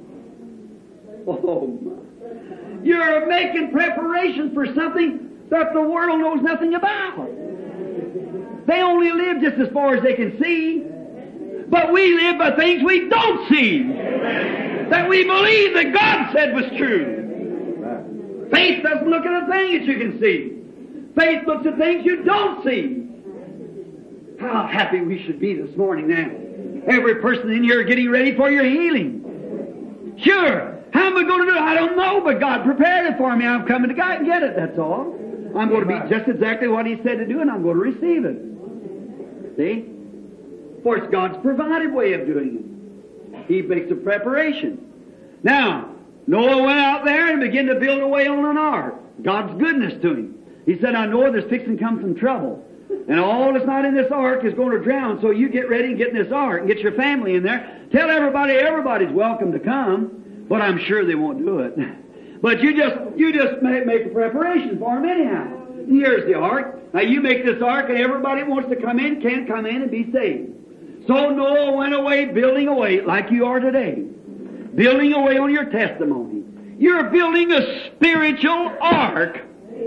Oh my. You're making preparations for something that the world knows nothing about. They only live just as far as they can see. But we live by things we don't see. Amen. That we believe that God said was true. Faith doesn't look at a thing that you can see. Faith looks at things you don't see. How happy we should be this morning now. Every person in here getting ready for your healing. Sure. How am I going to do it? I don't know, but God prepared it for me. I'm coming to God and get it, that's all. I'm going to be just exactly what He said to do, and I'm going to receive it. See? For it's God's provided way of doing it. He makes a preparation. Now, Noah went out there and began to build away on an ark. God's goodness to him. He said, I know there's fixing to come some trouble. And all that's not in this ark is going to drown, so you get ready and get in this ark and get your family in there. Tell everybody everybody's welcome to come, but I'm sure they won't do it. But you just make a preparation for them anyhow. Here's the ark. Now you make this ark and everybody who wants to come in can come in and be saved. So Noah went away building away like you are today. Building away on your testimony. You're building a spiritual ark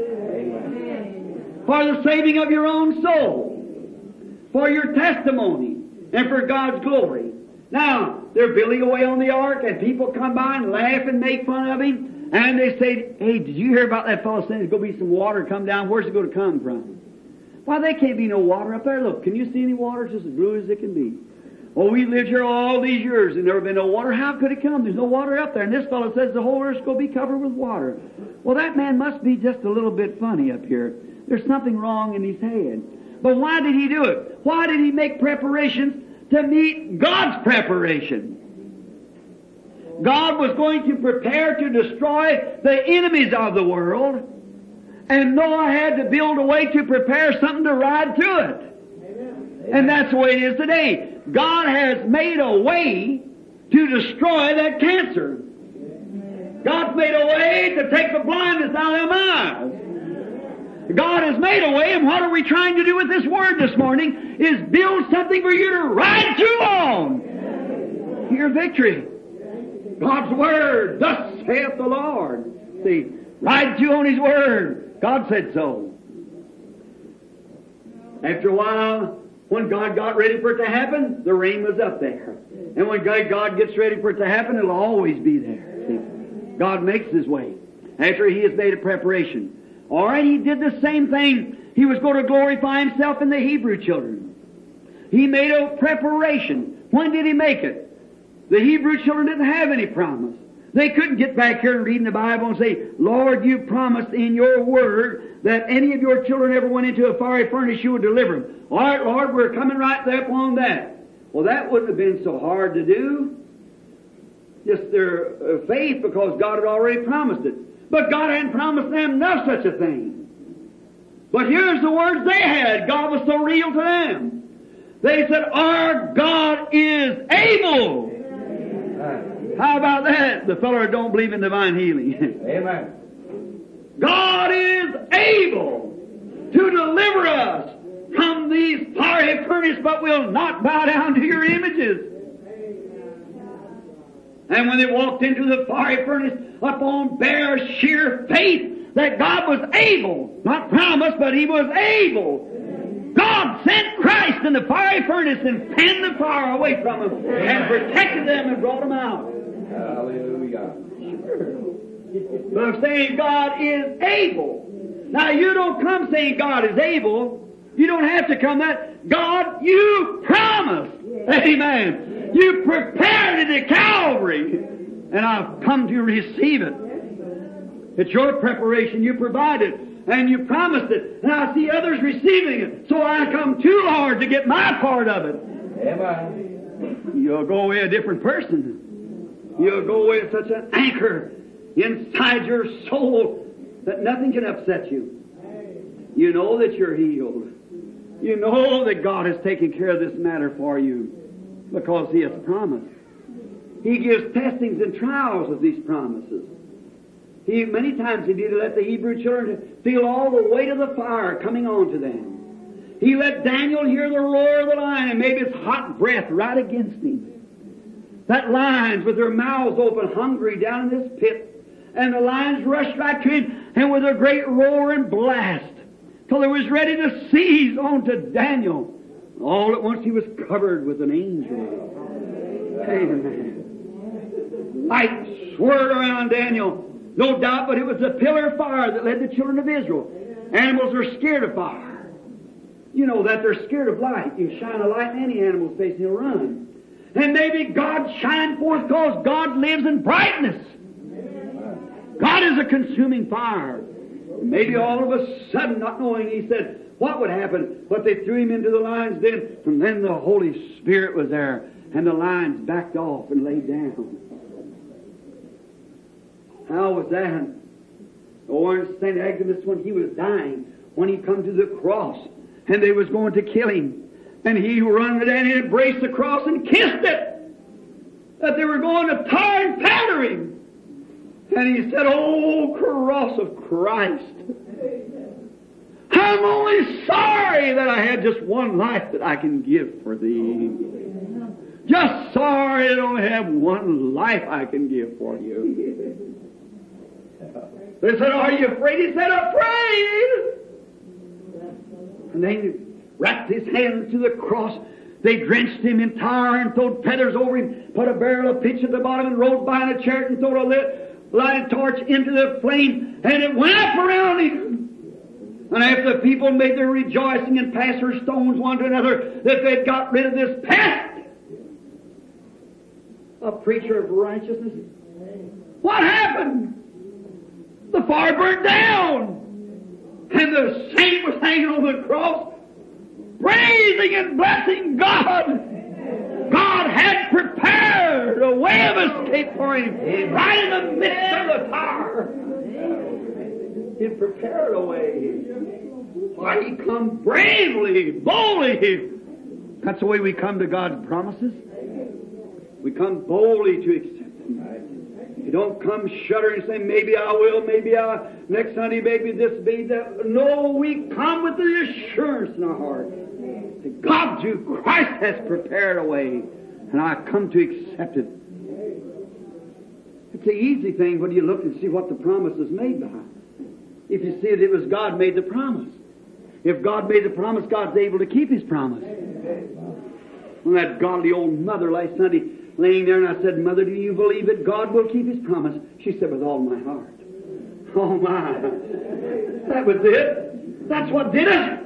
for the saving of your own soul, for your testimony, and for God's glory. Now, they're building away on the ark, and people come by and laugh and make fun of him, and they say, hey, did you hear about that fellow saying there's going to be some water come down? Where's it going to come from? Why, there can't be no water up there. Look, can you see any water? It's just as blue as it can be. Oh, we've lived here all these years and never been no water. How could it come? There's no water up there. And this fellow says the whole earth's going to be covered with water. Well, that man must be just a little bit funny up here. There's something wrong in his head. But why did he do it? Why did he make preparations to meet God's preparation? God was going to prepare to destroy the enemies of the world, and Noah had to build a way to prepare something to ride through it. And that's the way it is today. God has made a way to destroy that cancer. God's made a way to take the blindness out of their eyes. God has made a way, and what are we trying to do with this word this morning? Is build something for you to ride through on. Your victory. God's Word, thus saith the Lord. See, ride through on His Word. God said so. After a while, when God got ready for it to happen, the rain was up there. And when God gets ready for it to happen, it'll always be there. See, God makes His way after He has made a preparation. All right, He did the same thing. He was going to glorify Himself in the Hebrew children. He made a preparation. When did He make it? The Hebrew children didn't have any promise. They couldn't get back here and read in the Bible and say, Lord, you promised in your word that any of your children ever went into a fiery furnace, you would deliver them. All right, Lord, we're coming right there upon that. Well, that wouldn't have been so hard to do. Just their faith, because God had already promised it. But God hadn't promised them no such a thing. But here's the words they had. God was so real to them. They said, our God is able. How about that? The fellow don't believe in divine healing. Amen. God is able to deliver us from these fiery furnaces, but will not bow down to your images. And when they walked into the fiery furnace upon bare, sheer faith that God was able, not promised, but He was able. God sent Christ in the fiery furnace and fanned the fire away from them and protected them and brought them out. Hallelujah. But I'm saying God is able. Now you don't come saying God is able. You don't have to come that. God, you promised. Amen. You prepared it at Calvary. And I've come to receive it. It's your preparation. You provided. And you promised it. And I see others receiving it. So I come too hard to get my part of it. Amen. You'll go away a different person. You'll go away with such an anchor inside your soul that nothing can upset you. You know that you're healed. You know that God has taken care of this matter for you because He has promised. He gives testings and trials of these promises. Many times He did let the Hebrew children feel all the weight of the fire coming on to them. He let Daniel hear the roar of the lion and made his hot breath right against him. That lions with their mouths open, hungry down in this pit. And the lions rushed right to him, and with a great roar and blast, till they was ready to seize onto Daniel. All at once he was covered with an angel. Amen. Light swirled around Daniel. No doubt, but it was a pillar of fire that led the children of Israel. Animals are scared of fire. You know that they're scared of light. You shine a light in any animal's face and he'll run. And maybe God shine forth because God lives in brightness. God is a consuming fire. Maybe all of a sudden, not knowing, he said, what would happen? But they threw him into the lion's den, and then the Holy Spirit was there, and the lions backed off and laid down. How was that? Or St. Agabus, when he was dying, when he come to the cross, and they was going to kill him, and he run down and embraced the cross and kissed it, that they were going to tar and powder him. And he said, "Oh, cross of Christ, I'm only sorry that I had just one life that I can give for thee. Just sorry I only have one life I can give for you." They said, "Are you afraid?" He said, "Afraid." And they wrapped his hands to the cross. They drenched him in tar and threw feathers over him, put a barrel of pitch at the bottom and rode by in a chariot and threw a lighted torch into the flame, and it went up around him. And after the people made their rejoicing and passed their stones one to another that they'd got rid of this pest, a preacher of righteousness, what happened? The fire burnt down, and the saint was hanging on the cross, praising and blessing God. God had prepared a way of escape for him right in the midst of the fire. He had prepared a way. Why, he come bravely, boldly. That's the way we come to God's promises. We come boldly to accept them. You don't come shuddering and say, "Maybe I will, maybe next Sunday, maybe this, maybe that." No, we come with the assurance in our heart that God through Christ has prepared a way, and I come to accept it. It's an easy thing when you look and see what the promise is made by. If you see it was God made the promise. If God made the promise, God's able to keep His promise. When that godly old mother last Sunday laying there, and I said, "Mother, do you believe that God will keep His promise?" She said, "With all my heart." Oh my! That was it. That's what did it.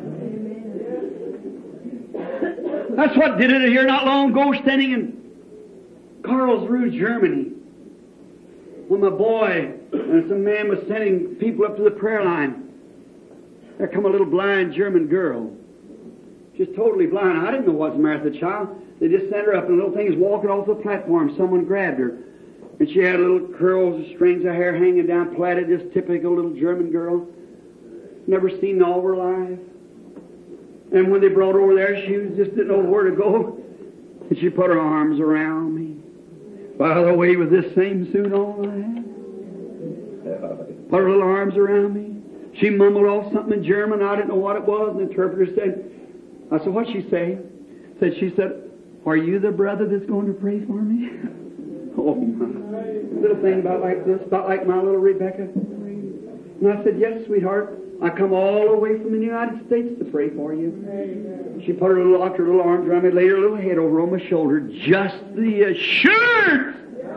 That's what did it here not long ago, standing in Karlsruhe, Germany. When my boy and some man was sending people up to the prayer line, there come a little blind German girl. She's totally blind. I didn't know what's the matter with the child. They just sent her up, and the little thing was walking off the platform. Someone grabbed her. And she had little curls and strings of hair hanging down, plaited, just typical little German girl. Never seen all her life. And when they brought her over there, she just didn't know where to go. And she put her arms around me. By the way, with this same suit on I had. Put her little arms around me. She mumbled off something in German. I didn't know what it was. And the interpreter said, I said, "What'd she say?" She said, "Are you the brother that's going to pray for me?" Oh my. Little thing about like this, about like my little Rebecca. And I said, "Yes, sweetheart. I come all the way from the United States to pray for you." She put her little arms around me, laid her little head over on my shoulder. Just the assurance,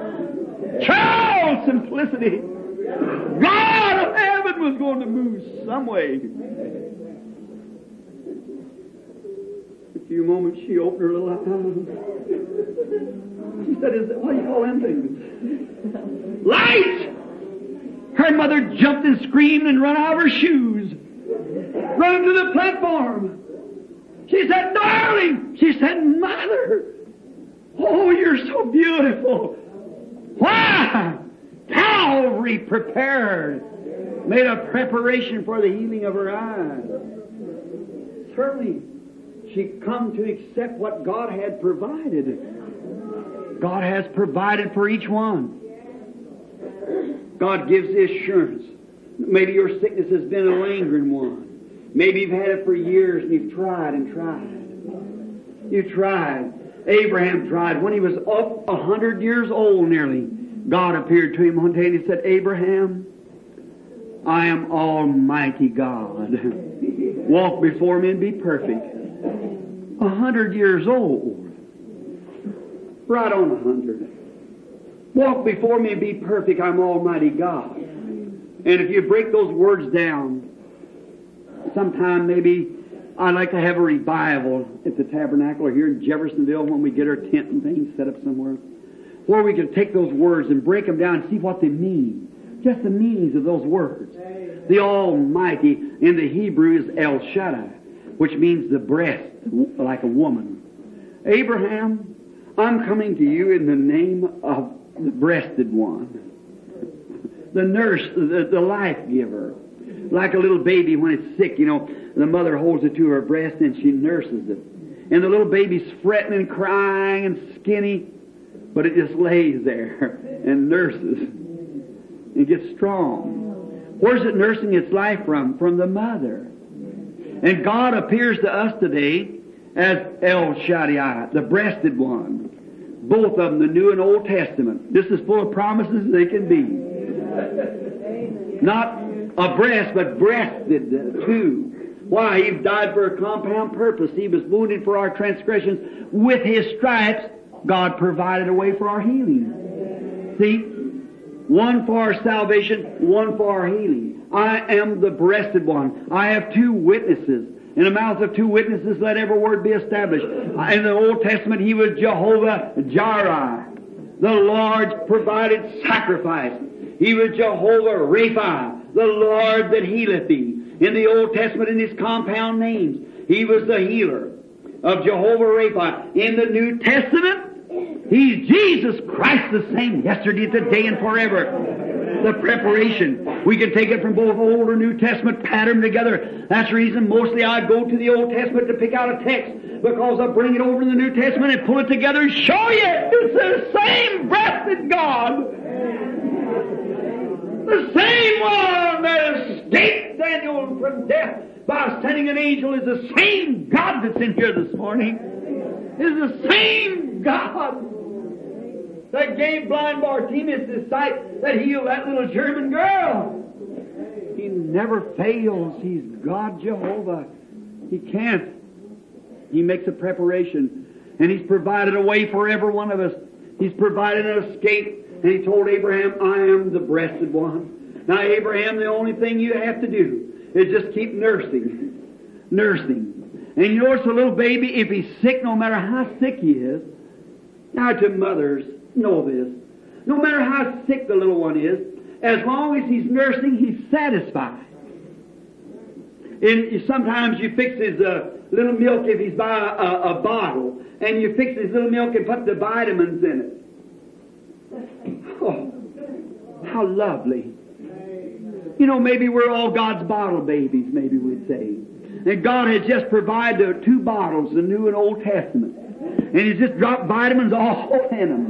child simplicity. God of heaven was going to move some way. A few moments, she opened her little eyes. She said, "What do you call them things?" Light! Her mother jumped and screamed and run out of her shoes. Run to the platform. She said, "Darling!" She said, "Mother! Oh, you're so beautiful." Why? Calvary prepared. Made a preparation for the healing of her eyes. Certainly, she come to accept what God had provided. God has provided for each one. God gives the assurance. Maybe your sickness has been a lingering one. Maybe you've had it for years and you've tried and tried. You tried. Abraham tried. When he was up 100 years old nearly, God appeared to him one day and He said, "Abraham, I am Almighty God. Walk before me and be perfect." 100 years old. Right on 100. Walk before me and be perfect. I'm Almighty God. And if you break those words down, sometime maybe I'd like to have a revival at the Tabernacle or here in Jeffersonville when we get our tent and things set up somewhere, where we can take those words and break them down and see what they mean. Just the meanings of those words. The Almighty in the Hebrew is El Shaddai, which means the breast, like a woman. Abraham, I'm coming to you in the name of the breasted one, the nurse, the life giver. Like a little baby when it's sick, the mother holds it to her breast and she nurses it. And the little baby's fretting and crying and skinny, but it just lays there and nurses and gets strong. Where's it nursing its life from? From the mother. And God appears to us today as El Shaddai, the breasted one. Both of them, the New and Old Testament. This is full of promises as they can be. Not a breast, but breasted too. Why? He died for a compound purpose. He was wounded for our transgressions. With His stripes, God provided a way for our healing. See? One for our salvation, one for our healing. I am the breasted one. I have two witnesses. In the mouth of two witnesses, let every word be established. In the Old Testament, He was Jehovah Jireh. The Lord provided sacrifice. He was Jehovah Rapha, the Lord that healeth thee. In the Old Testament, in His compound names, He was the healer of Jehovah Rapha. In the New Testament, He's Jesus Christ, the same yesterday, today, and forever. The preparation. We can take it from both Old and New Testament, pattern together. That's the reason mostly I go to the Old Testament to pick out a text, because I bring it over in the New Testament and pull it together and show you it's the same breasted God. The same one that escaped Daniel from death by sending an angel is the same God that's in here this morning. Is the same God that gave blind Bartimaeus his sight, that healed that little German girl. He never fails. He's God Jehovah. He can't. He makes a preparation, and He's provided a way for every one of us. He's provided an escape. And He told Abraham, I am the breasted one. Now, Abraham, the only thing you have to do is just keep nursing. Nursing. And you notice a little baby, if he's sick, no matter how sick he is, now to mothers, know this. No matter how sick the little one is, as long as he's nursing, he's satisfied. And sometimes you fix his little milk if he's by a bottle, and you fix his little milk and put the vitamins in it. Oh, how lovely. Maybe we're all God's bottle babies, maybe we'd say. And God had just provided 2 bottles, the New and Old Testament. And He's just dropped vitamins all in them.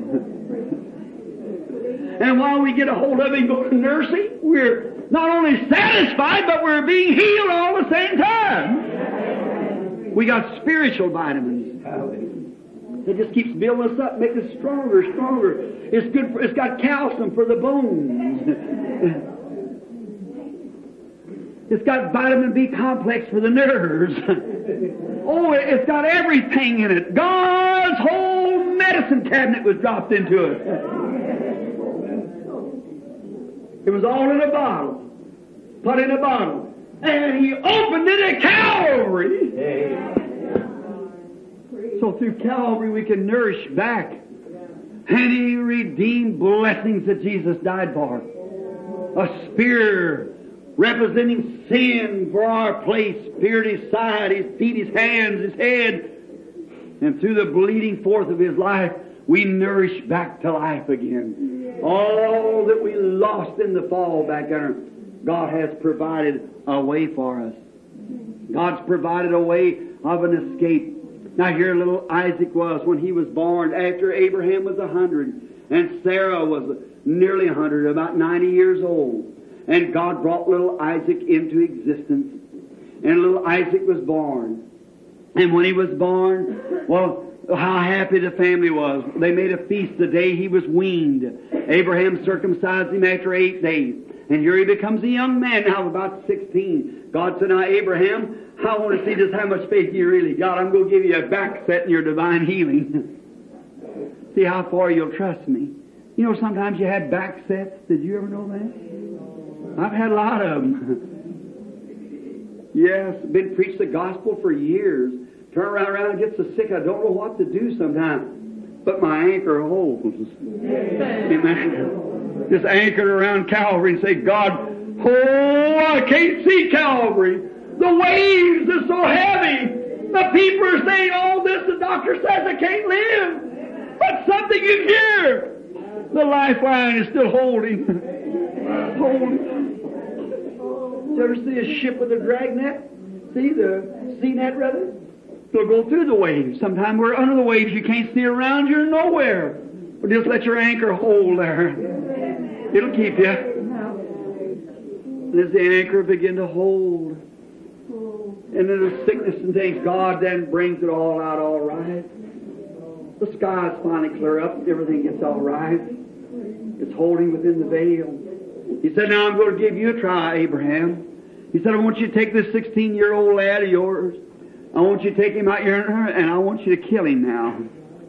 And while we get a hold of it and go to nursing, we're not only satisfied, but we're being healed all at the same time. We got spiritual vitamins. It just keeps building us up, making us stronger, stronger. It's good for, it's got calcium for the bones. It's got vitamin B complex for the nerves. Oh, it's got everything in it. God's whole medicine cabinet was dropped into it. It was all in a bottle. Put in a bottle. And He opened it at Calvary. So through Calvary we can nourish back any redeemed blessings that Jesus died for. A spear representing sin for our place, pierced His side, His feet, His hands, His head. And through the bleeding forth of His life, we nourish back to life again. All that we lost in the fall back there, God has provided a way for us. God's provided a way of an escape. Now here little Isaac was when he was born after Abraham was 100 and Sarah was nearly 100, about 90 years old. And God brought little Isaac into existence. And little Isaac was born. And when he was born, well, how happy the family was. They made a feast the day he was weaned. Abraham circumcised him after 8 days. And here he becomes a young man now, about 16. God said, now Abraham, I want to see just how much faith you really got. I'm going to give you a back set in your divine healing. See how far you'll trust me. Sometimes you had back sets. Did you ever know that? I've had a lot of them. Yes, been preached the gospel for years. Turn around and get so sick I don't know what to do sometimes. But my anchor holds. Amen. Just anchored around Calvary and say, God, oh, I can't see Calvary. The waves are so heavy. The people are saying all this. The doctor says I can't live. But something in here. The lifeline is still holding. Holding. You ever see a ship with a dragnet? See the sea net, rather? It'll go through the waves. Sometimes we're under the waves. You can't see around. You're nowhere. But just let your anchor hold there. It'll keep you. And as the anchor begin to hold, and then the sickness and things, God then brings it all out all right. The skies finally clear up. Everything gets all right. It's holding within the veil. He said, now I'm going to give you a try, Abraham. He said, I want you to take this 16-year-old lad of yours. I want you to take him out here and I want you to kill him now.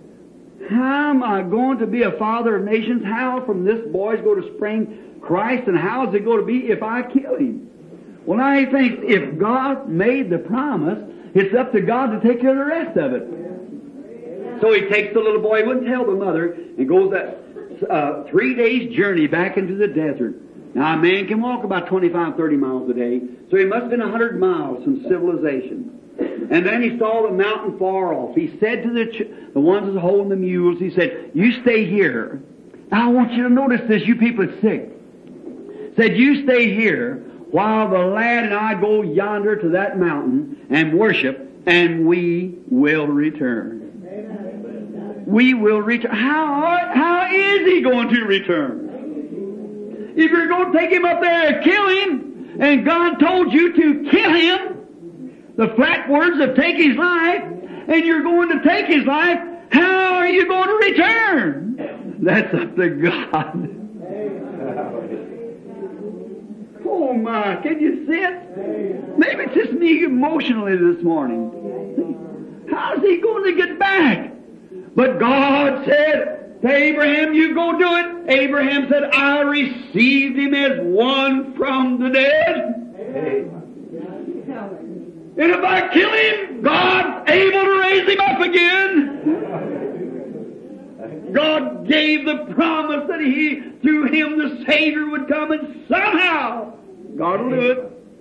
How am I going to be a father of nations? How from this boy is going to spring Christ? And how is it going to be if I kill him? Well, now he thinks if God made the promise, it's up to God to take care of the rest of it. So he takes the little boy, he wouldn't tell the mother, and goes that 3 days journey back into the desert. Now a man can walk about 25, 30 miles a day, so he must have been 100 miles from civilization. And then he saw the mountain far off. He said to the ones that was holding the mules, he said, you stay here. Now I want you to notice this, you people that's sick. Said, you stay here while the lad and I go yonder to that mountain and worship, and we will return. We will return. How is he going to return? If you're going to take him up there and kill him, and God told you to kill him, the flat words of take his life, and you're going to take his life, how are you going to return? That's up to God. Oh my, can you see it? Maybe it's just me emotionally this morning. How's he going to get back? But God said to Abraham, you go do it. Abraham said, I received him as one from the dead. And if I kill him, God's able to raise him up again. God gave the promise that through him the Savior would come, and somehow God will do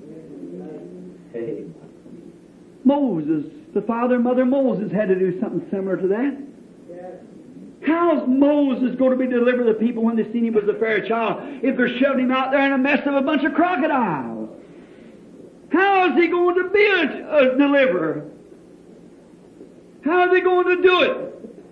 it. Moses, the father and mother Moses had to do something similar to that. How's Moses going to be deliver the people when they seen him as a fair child if they're shoving him out there in a mess of a bunch of crocodiles? How is he going to be a deliverer? How are they going to do it?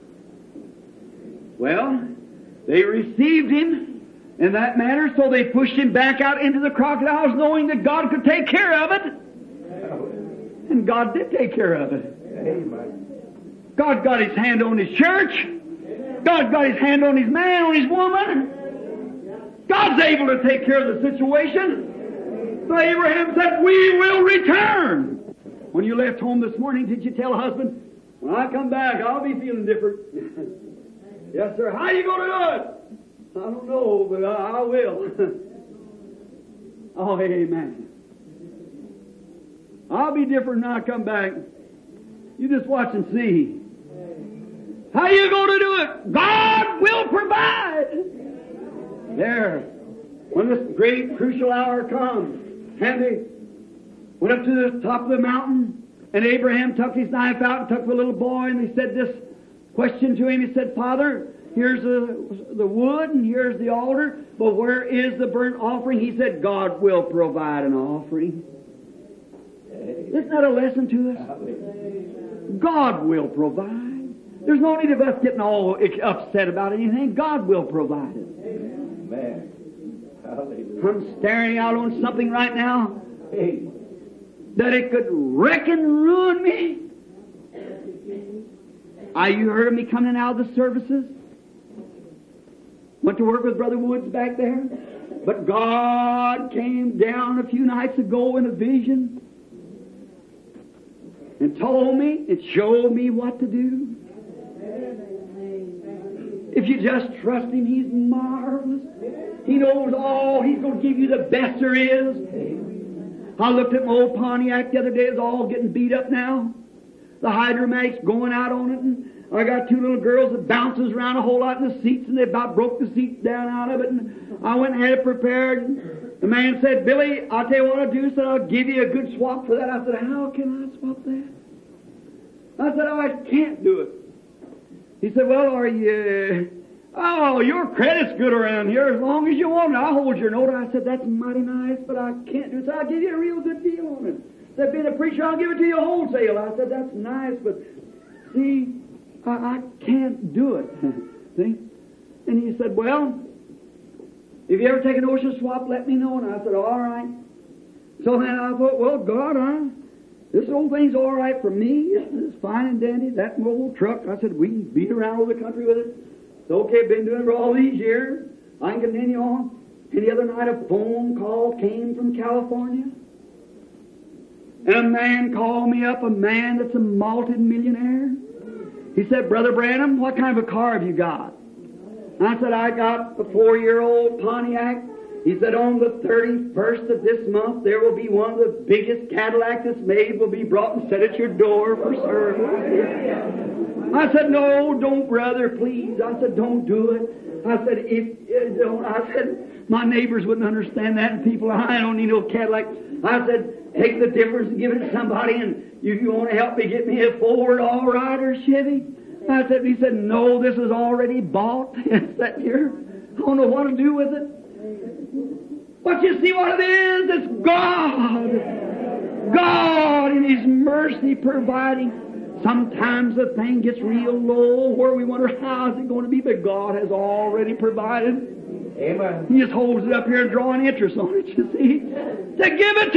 Well, they received him in that manner, so they pushed him back out into the crocodiles knowing that God could take care of it. And God did take care of it. God got his hand on his church. God got his hand on his man, on his woman. God's able to take care of the situation. So Abraham said, we will return. When you left home this morning, did you tell a husband, when I come back, I'll be feeling different? Yes, sir. How are you going to do it? I don't know, but I will. Oh, amen. I'll be different when I come back. You just watch and see. How are you going to do it? God will provide. There. When this great crucial hour comes, and they went up to the top of the mountain, and Abraham took his knife out and took the little boy, and he said this question to him. He said, Father, here's the wood, and here's the altar, but where is the burnt offering? He said, God will provide an offering. Isn't that a lesson to us? God will provide. There's no need of us getting all upset about anything. God will provide it. Amen. I'm staring out on something right now that it could wreck and ruin me. You heard of me coming out of the services? Went to work with Brother Woods back there. But God came down a few nights ago in a vision and told me and showed me what to do. If you just trust Him, He's marvelous. He knows all. He's going to give you the best there is. I looked at my old Pontiac the other day. It's all getting beat up now. The hydromatic's going out on it, and I got two little girls that bounces around a whole lot in the seats, and they about broke the seats down out of it, and I went and had it prepared. And the man said, Billy, I'll tell you what I'll do. He said, I'll give you a good swap for that. I said, how can I swap that? I said, oh, I can't do it. He said, well, are you... Oh, your credit's good around here as long as you want it. I'll hold your note. I said, that's mighty nice, but I can't do it. So I'll give you a real good deal on it. Said, being a preacher, I'll give it to you wholesale. I said, that's nice, but see, I can't do it. See? And he said, well, if you ever take an ocean swap, let me know. And I said, all right. So then I thought, well, God, this old thing's all right for me. It's fine and dandy. That old truck, I said, we can beat around over the country with it. It's okay, been doing it for all these years. I can continue on. And the other night a phone call came from California. And a man called me up, a man that's a multi-millionaire. He said, Brother Branham, what kind of a car have you got? And I said, I got a 4-year-old Pontiac. He said, on the 31st of this month, there will be one of the biggest Cadillacs that's made will be brought and set at your door for service. I said, no, don't, brother, please. I said, don't do it. I said, if you don't, I said, my neighbors wouldn't understand that, and people, I don't need no Cadillac. I said, take the difference and give it to somebody, and you want to help me get me a Ford All-Rider Chevy? I said, he said, no, this is already bought. It's that here. I don't know what to do with it. But you see what it is? It's God. God in His mercy providing. Sometimes the thing gets real low where we wonder how is it going to be, but God has already provided. Amen. He just holds it up here and drawing interest on it, you see, to give it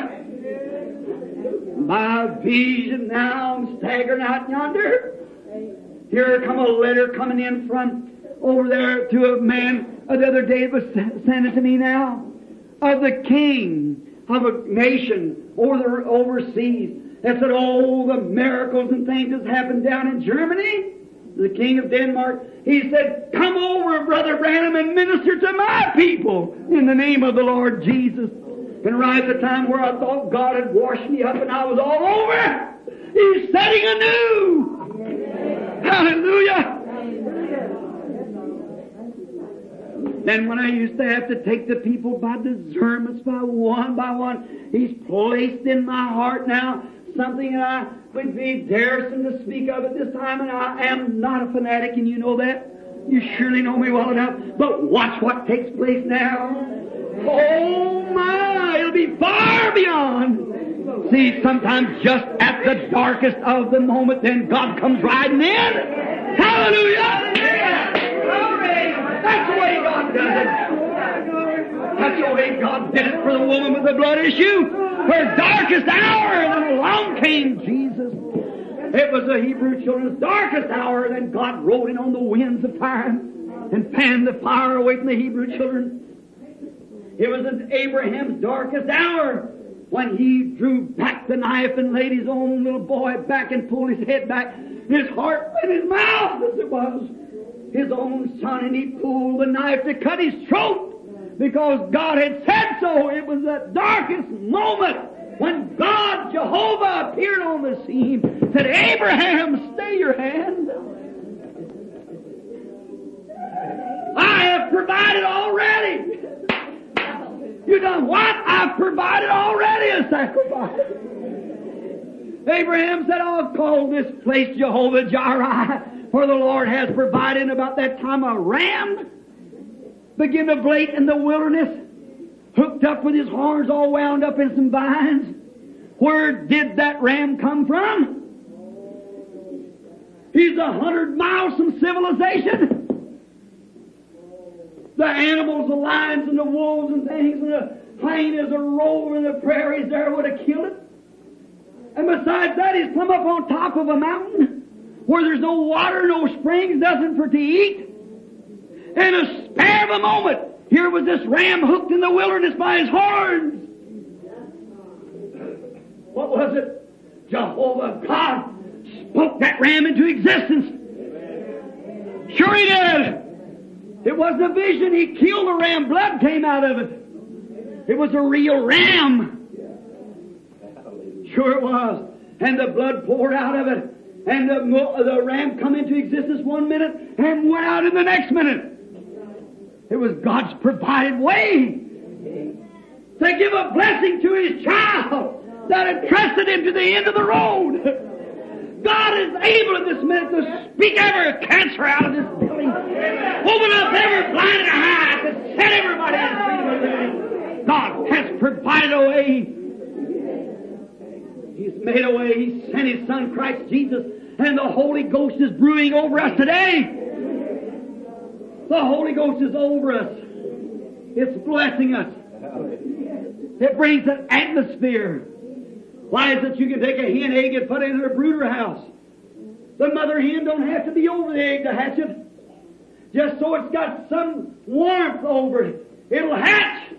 to you. My vision now, I'm staggering out yonder. Here come a letter coming in from over there to a man the other day that was sent it to me now, of the king of a nation overseas. That said, oh, the miracles and things that's happened down in Germany. The king of Denmark, he said, come over, Brother Branham, and minister to my people in the name of the Lord Jesus. And right at the time where I thought God had washed me up and I was all over, He's setting anew. Hallelujah. Then when I used to have to take the people by discernments, by one, He's placed in my heart now something that I would be daresome to speak of at this time, and I am not a fanatic, and you know that. You surely know me well enough. But watch what takes place now. Oh my, it'll be far beyond. See, sometimes just at the darkest of the moment, then God comes riding in. Hallelujah! That's the way God does it. That's the way God did it for the woman with the blood issue. Her darkest hour, and then along came Jesus. It was the Hebrew children's darkest hour, and then God rode in on the winds of fire and fanned the fire away from the Hebrew children. It was in Abraham's darkest hour when he drew back the knife and laid his own little boy back and pulled his head back, his heart in his mouth as it was. His own son, and he pulled the knife to cut his throat because God had said so. It was the darkest moment when God, Jehovah, appeared on the scene, said, Abraham, stay your hand. I have provided already. You done what? I've provided already a sacrifice. Abraham said, I'll call this place Jehovah Jireh, for the Lord has provided. About that time a ram began to bleat in the wilderness, hooked up with his horns all wound up in some vines. Where did that ram come from? He's 100 miles from civilization. The animals, the lions and the wolves and things, and the hyenas are rolling in the prairies there would have killed it. And besides that, he's come up on top of a mountain where there's no water, no springs, nothing for to eat. In a spare of a moment, here was this ram hooked in the wilderness by his horns. What was it? Jehovah God spoke that ram into existence. Sure He did. It wasn't a vision. He killed the ram. Blood came out of it. It was a real ram. Sure it was. And the blood poured out of it. And the ram come into existence one minute and went out in the next minute. It was God's provided way to give a blessing to His child that had trusted Him to the end of the road. God is able at this minute to speak every cancer out of this building. Open up every blinded eye to set everybody in freedom of living. God has provided a way. He's made a way. He sent His Son, Christ Jesus, and the Holy Ghost is brewing over us today. The Holy Ghost is over us. It's blessing us. It brings an atmosphere. Why is it you can take a hen egg and put it in a brooder house? The mother hen don't have to be over the egg to hatch it. Just so it's got some warmth over it. It'll hatch.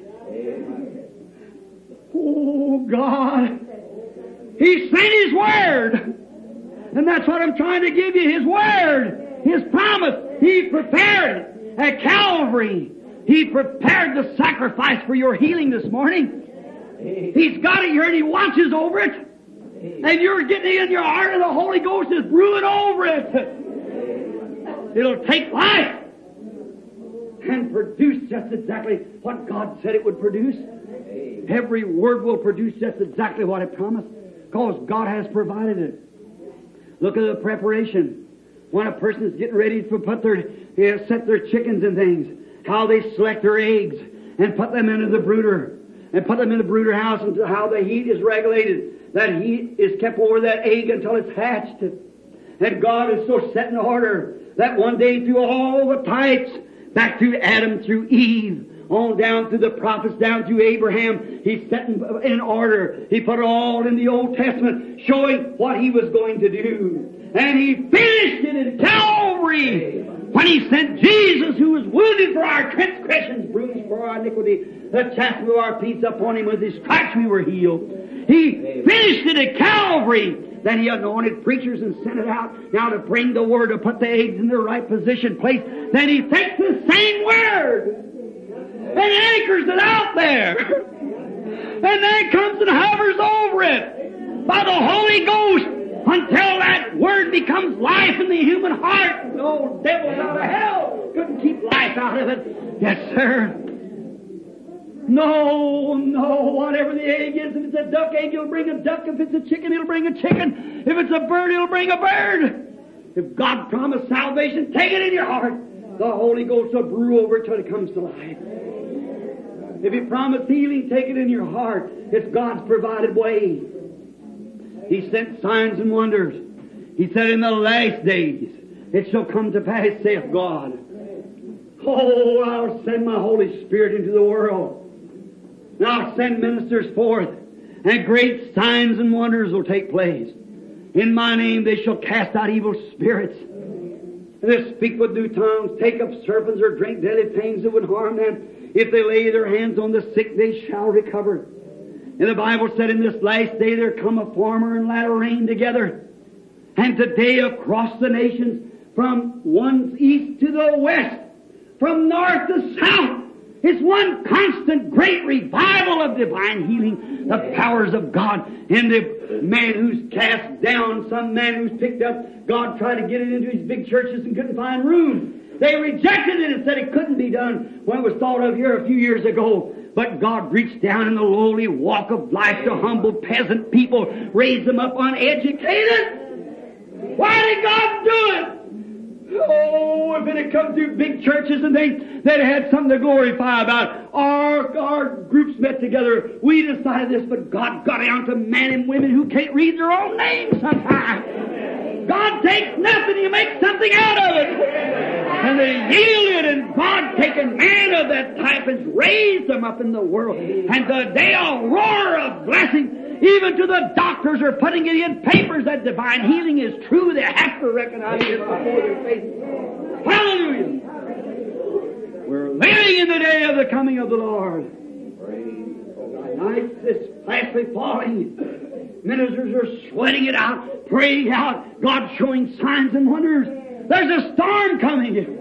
Oh, God. He sent His Word. And that's what I'm trying to give you, His Word. His promise. He prepared it at Calvary. He prepared the sacrifice for your healing this morning. He's got it here and He watches over it. And you're getting it in your heart and the Holy Ghost is brewing over it. It'll take life and produce just exactly what God said it would produce. Every word will produce just exactly what it promised, because God has provided it. Look at the preparation. When a person is getting ready to set their chickens and things, how they select their eggs and put them into the brooder. And put them in the brooder house, and how the heat is regulated. That heat is kept over that egg until it's hatched. And God is so set in order that one day through all the types, back through Adam, through Eve, on down through the prophets, down through Abraham, He's set in order. He put it all in the Old Testament, showing what He was going to do. And He finished it at Calvary when He sent Jesus, who was wounded for our transgressions, bruised for our iniquity. The chastisement of our peace upon Him, with His stripes we were healed. He finished it at Calvary. Then He anointed preachers and sent it out now to bring the Word, to put the eggs in their right position, place. Then He takes the same Word and anchors it out there. And then comes and hovers over it by the Holy Ghost until that Word becomes life in the human heart. No devils out of hell couldn't keep life out of it. Yes, sir. No, whatever the egg is, if it's a duck egg, it'll bring a duck. If it's a chicken, it'll bring a chicken. If it's a bird, it'll bring a bird. If God promised salvation, take it in your heart. The Holy Ghost will brew over it till it comes to life. If He promised healing, take it in your heart. It's God's provided way. He sent signs and wonders. He said, in the last days, it shall come to pass, saith God. Oh, I'll send my Holy Spirit into the world. And I'll send ministers forth, and great signs and wonders will take place. In my name they shall cast out evil spirits. And they speak with new tongues, take up serpents, or drink deadly things that would harm them. If they lay their hands on the sick, they shall recover. And the Bible said, in this last day there come a former and latter rain together. And today across the nations, from one east to the west, from north to south, it's one constant great revival of divine healing, the powers of God. And the man who's cast down, some man who's picked up, God tried to get it into his big churches and couldn't find room. They rejected it and said it couldn't be done when it was thought of here a few years ago. But God reached down in the lowly walk of life to humble peasant people, raised them up uneducated. Why did God do it? Oh, if it had come through big churches and things, they'd had something to glorify about. Our groups met together. We decided this, but God got down to men and women who can't read their own names sometimes. God takes nothing, He makes something out of it. And they yielded, and God taking man of that type has raised them up in the world. And today a roar of blessing. Even to the doctors are putting it in papers that divine healing is true. They have to recognize it before their face. Hallelujah! We're living in the day of the coming of the Lord. Night is fastly falling. Ministers are sweating it out, praying out, God showing signs and wonders. There's a storm coming.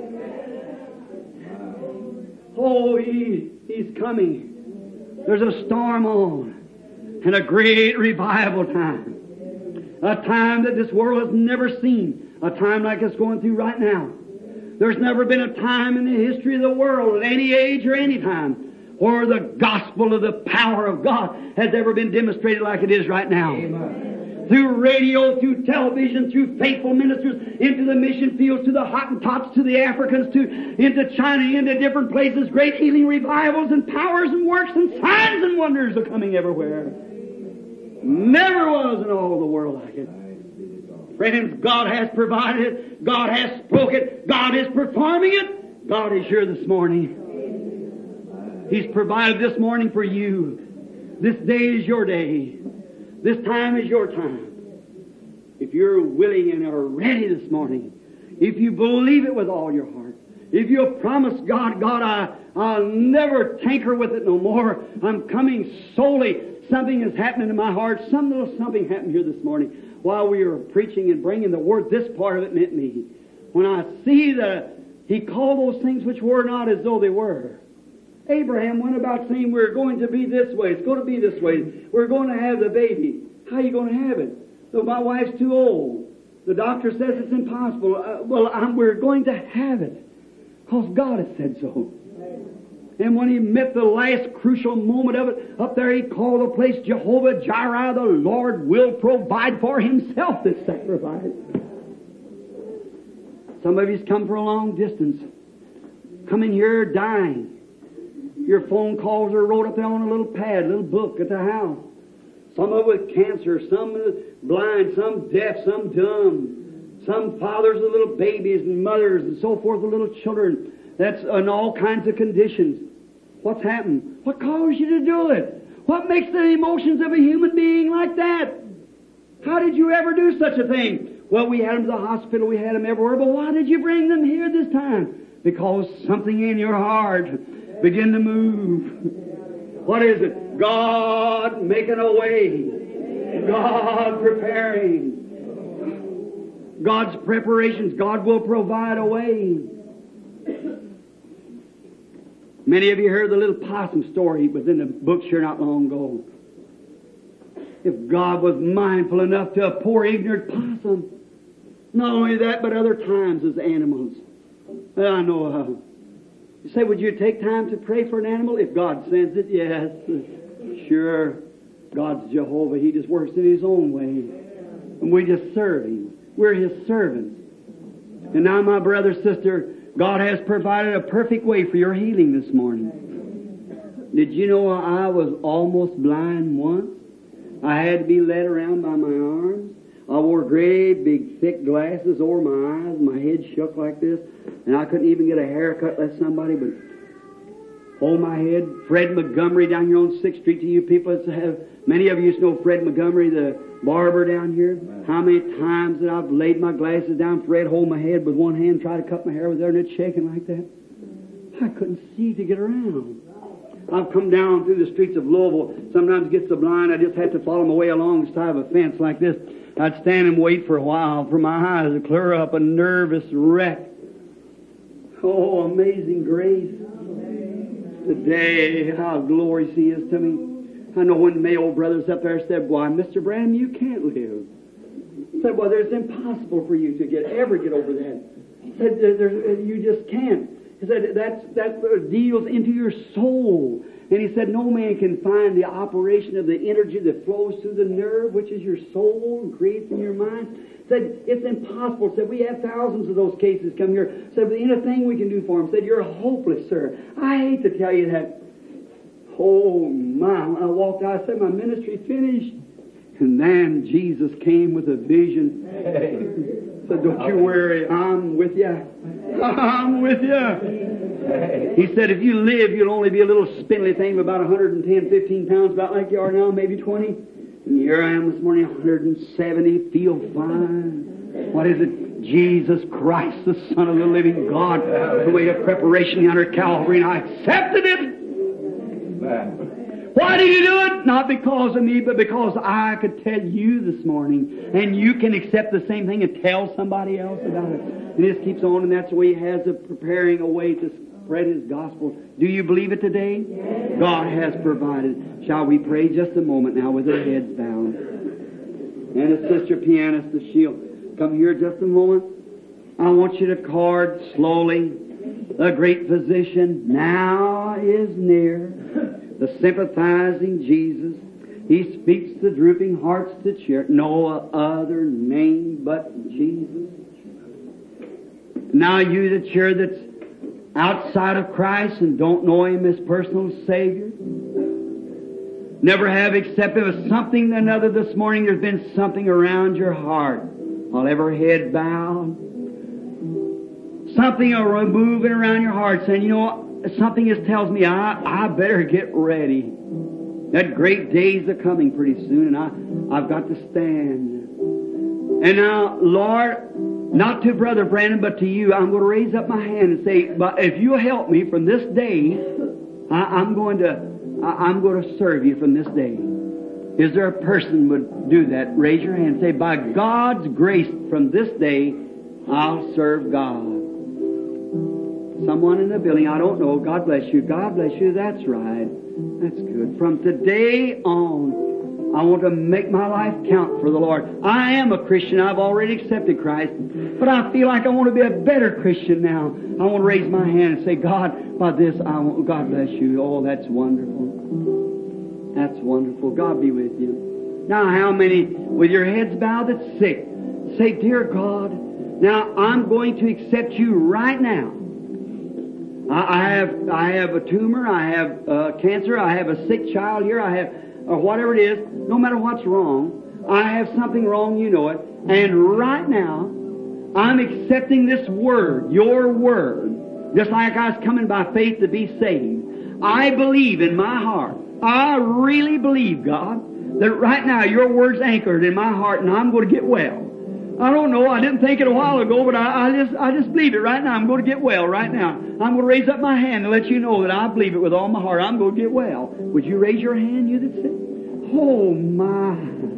Oh, He's coming. There's a storm on. and a great revival time. A time that this world has never seen. A time like it's going through right now. There's never been a time in the history of the world, at any age or any time, where the gospel of the power of God has ever been demonstrated like it is right now. Amen. Through radio, through television, through faithful ministers, into the mission fields, to the Hottentots, to the Africans, into China, into different places, great healing revivals and powers and works and signs and wonders are coming everywhere. Never was in all the world like it. Friends, God has provided it. God has spoken it. God is performing it. God is here this morning. He's provided this morning for you. This day is your day. This time is your time. If you're willing and are ready this morning, if you believe it with all your heart, if you'll promise God, I'll never tinker with it no more. I'm coming solely. Something is happening in my heart. Some little something happened here this morning while we were preaching and bringing the Word. This part of it meant me. When I see that He called those things which were not as though they were. Abraham went about saying, we're going to be this way. It's going to be this way. We're going to have the baby. How are you going to have it? So my wife's too old. The doctor says it's impossible. We're going to have it. Because God has said so. And when he met the last crucial moment of it, up there he called the place Jehovah Jireh, the Lord will provide for himself this sacrifice. Some of you's come for a long distance. Coming here dying. Your phone calls are wrote up there on a little pad, a little book at the house. Some of it with cancer, some blind, some deaf, some dumb. Some fathers of little babies and mothers and so forth with little children. That's in all kinds of conditions. What's happened? What caused you to do it? What makes the emotions of a human being like that? How did you ever do such a thing? Well, we had them to the hospital, we had them everywhere, but why did you bring them here this time? Because something in your heart began to move. What is it? God making a way. God preparing. God's preparations. God will provide a way. Many of you heard the little possum story. It was in the books here not long ago. If God was mindful enough to a poor ignorant possum, not only that, but other times as animals. Well, I know how. You say, would you take time to pray for an animal? If God sends it, yes. Sure. God's Jehovah. He just works in His own way. And we just serve Him. We're His servants. And now, my brother, sister, God has provided a perfect way for your healing this morning. Did you know I was almost blind once? I had to be led around by my arms. I wore great big thick glasses over my eyes. My head shook like this. And I couldn't even get a haircut unless somebody would hold my head. Fred Montgomery down here on 6th Street. To you people that have, many of you know Fred Montgomery, the barber down here. How many times that I've laid my glasses down, Fred hold my head with one hand, try to cut my hair with there, and it's shaking like that. I couldn't see to get around. I've come down through the streets of Louisville. Sometimes it gets so blind I just had to follow my way along the side of a fence like this. I'd stand and wait for a while for my eyes to clear up, a nervous wreck. Oh, amazing grace. Today, how glorious He is to me. I know when my old brothers up there said, why, Mr. Branham, you can't live. I said, well, it's impossible for you to ever get over that. He said, you just can't. He said, that deals into your soul. And he said, no man can find the operation of the energy that flows through the nerve, which is your soul, and creates in your mind. He said, it's impossible. He said, we have thousands of those cases come here. He said, but ain't a thing we can do for him. He said, you're hopeless, sir. I hate to tell you that. Oh, my. When I walked out, I said, my ministry finished. And then Jesus came with a vision. Said, don't you worry, I'm with you. I'm with you. He said, if you live, you'll only be a little spindly thing of about 110, 15 pounds, about like you are now, maybe 20. And here I am this morning, 170, feel fine. What is it? Jesus Christ, the Son of the living God, the way of preparation under Calvary, and I accepted it. Why did you do it? Not because of me, but because I could tell you this morning. And you can accept the same thing and tell somebody else about it. And this keeps on, and that's the way He has of preparing a way to spread His gospel. Do you believe it today? Yes. God has provided. Shall we pray just a moment now with our heads bowed? And a sister pianist, she'll come here just a moment. I want you to chord slowly. The great physician now is near. The sympathizing Jesus. He speaks the drooping hearts to cheer. No other name but Jesus. Now you the chair that's outside of Christ and don't know Him as personal Savior, never have accepted of something or another this morning, there's been something around your heart, while every head bowed, something moving around your heart saying, you know, something just tells me I better get ready. That great day's a-coming pretty soon, and I've got to stand. And now, Lord, not to Brother Brandon, but to you, I'm going to raise up my hand and say, but if you'll help me from this day, I'm going to serve you from this day. Is there a person who would do that? Raise your hand and say, by God's grace, from this day, I'll serve God. Someone in the building, I don't know. God bless you. God bless you. That's right. That's good. From today on, I want to make my life count for the Lord. I am a Christian. I've already accepted Christ. But I feel like I want to be a better Christian now. I want to raise my hand and say, God, by this, God bless you. Oh, that's wonderful. That's wonderful. God be with you. Now, how many, with your heads bowed, that's sick? Say, dear God, now I'm going to accept you right now. I have a tumor, I have cancer, I have a sick child here, I have whatever it is, no matter what's wrong, I have something wrong, you know it, and right now, I'm accepting this Word, your Word, just like I was coming by faith to be saved. I believe in my heart, I really believe, God, that right now your Word's anchored in my heart and I'm going to get well. I don't know. I didn't think it a while ago, but I just believe it right now. I'm going to get well right now. I'm going to raise up my hand and let you know that I believe it with all my heart. I'm going to get well. Would you raise your hand, you that sit? Oh, my.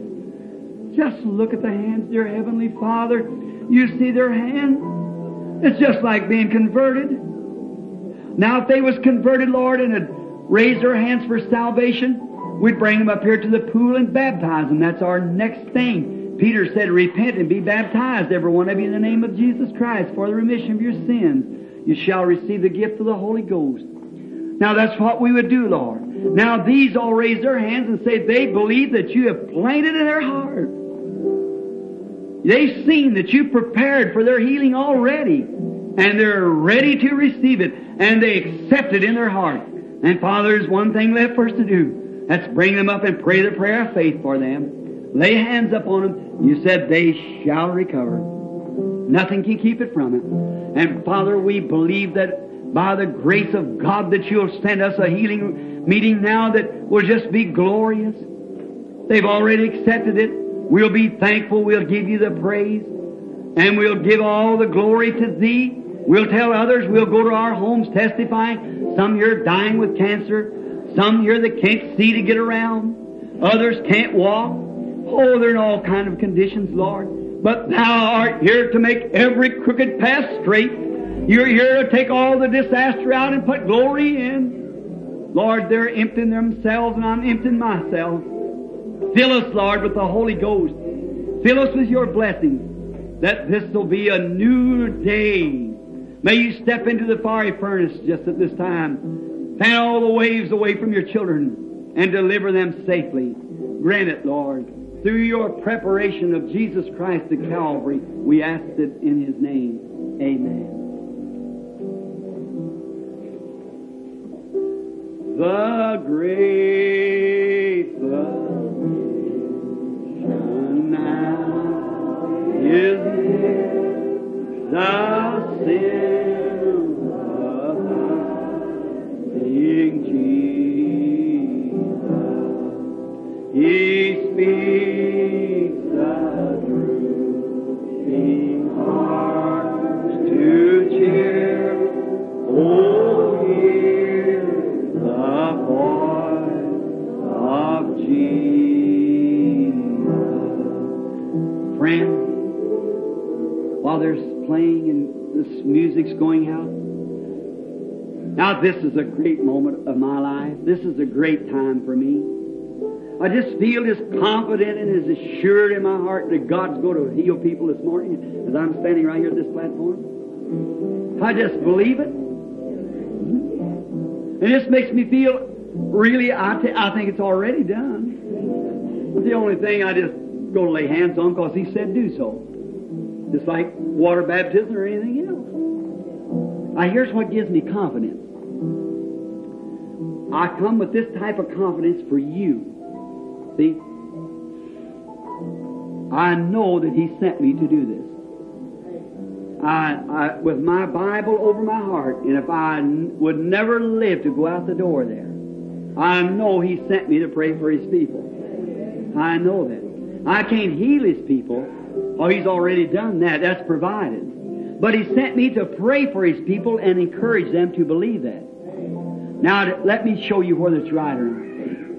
Just look at the hands, dear Heavenly Father. You see their hand? It's just like being converted. Now, if they was converted, Lord, and had raised their hands for salvation, we'd bring them up here to the pool and baptize them. That's our next thing. Peter said, repent and be baptized, every one of you, in the name of Jesus Christ, for the remission of your sins. You shall receive the gift of the Holy Ghost. Now that's what we would do, Lord. Now these all raise their hands and say they believe that you have planted in their heart. They've seen that you prepared for their healing already, and they're ready to receive it, and they accept it in their heart. And Father, there's one thing left for us to do. Let's bring them up and pray the prayer of faith for them. Lay hands upon them. You said they shall recover. Nothing can keep it from it. And Father, we believe that by the grace of God that you'll send us a healing meeting now that will just be glorious. They've already accepted it. We'll be thankful. We'll give you the praise. And we'll give all the glory to Thee. We'll tell others. We'll go to our homes testifying. Some here dying with cancer. Some here that can't see to get around. Others can't walk. Oh, they're in all kind of conditions, Lord. But Thou art here to make every crooked path straight. You're here to take all the disaster out and put glory in. Lord, they're emptying themselves and I'm emptying myself. Fill us, Lord, with the Holy Ghost. Fill us with your blessings, that this will be a new day. May you step into the fiery furnace just at this time. Fan all the waves away from your children and deliver them safely. Grant it, Lord. Through your preparation of Jesus Christ at Calvary, we ask it in His name. Amen. The great physician now is near, the sympathizing Jesus. He speaks the drooping hearts to cheer. Oh, hear the voice of Jesus. Friend, while there's playing and this music's going out, Now this is a great moment of my life. This is a great time for me. I just feel as confident and as assured in my heart that God's going to heal people this morning as I'm standing right here at this platform. I just believe it. And this makes me feel really, I think it's already done. It's the only thing I just go to lay hands on because He said do so. Just like water baptism or anything else. Now here's what gives me confidence. I come with this type of confidence for you. See? I know that He sent me to do this. I with my Bible over my heart, and if I would never live to go out the door there, I know He sent me to pray for His people. I know that. I can't heal His people. Oh, He's already done that. That's provided. But He sent me to pray for His people and encourage them to believe that. Now, let me show you whether it's right or not.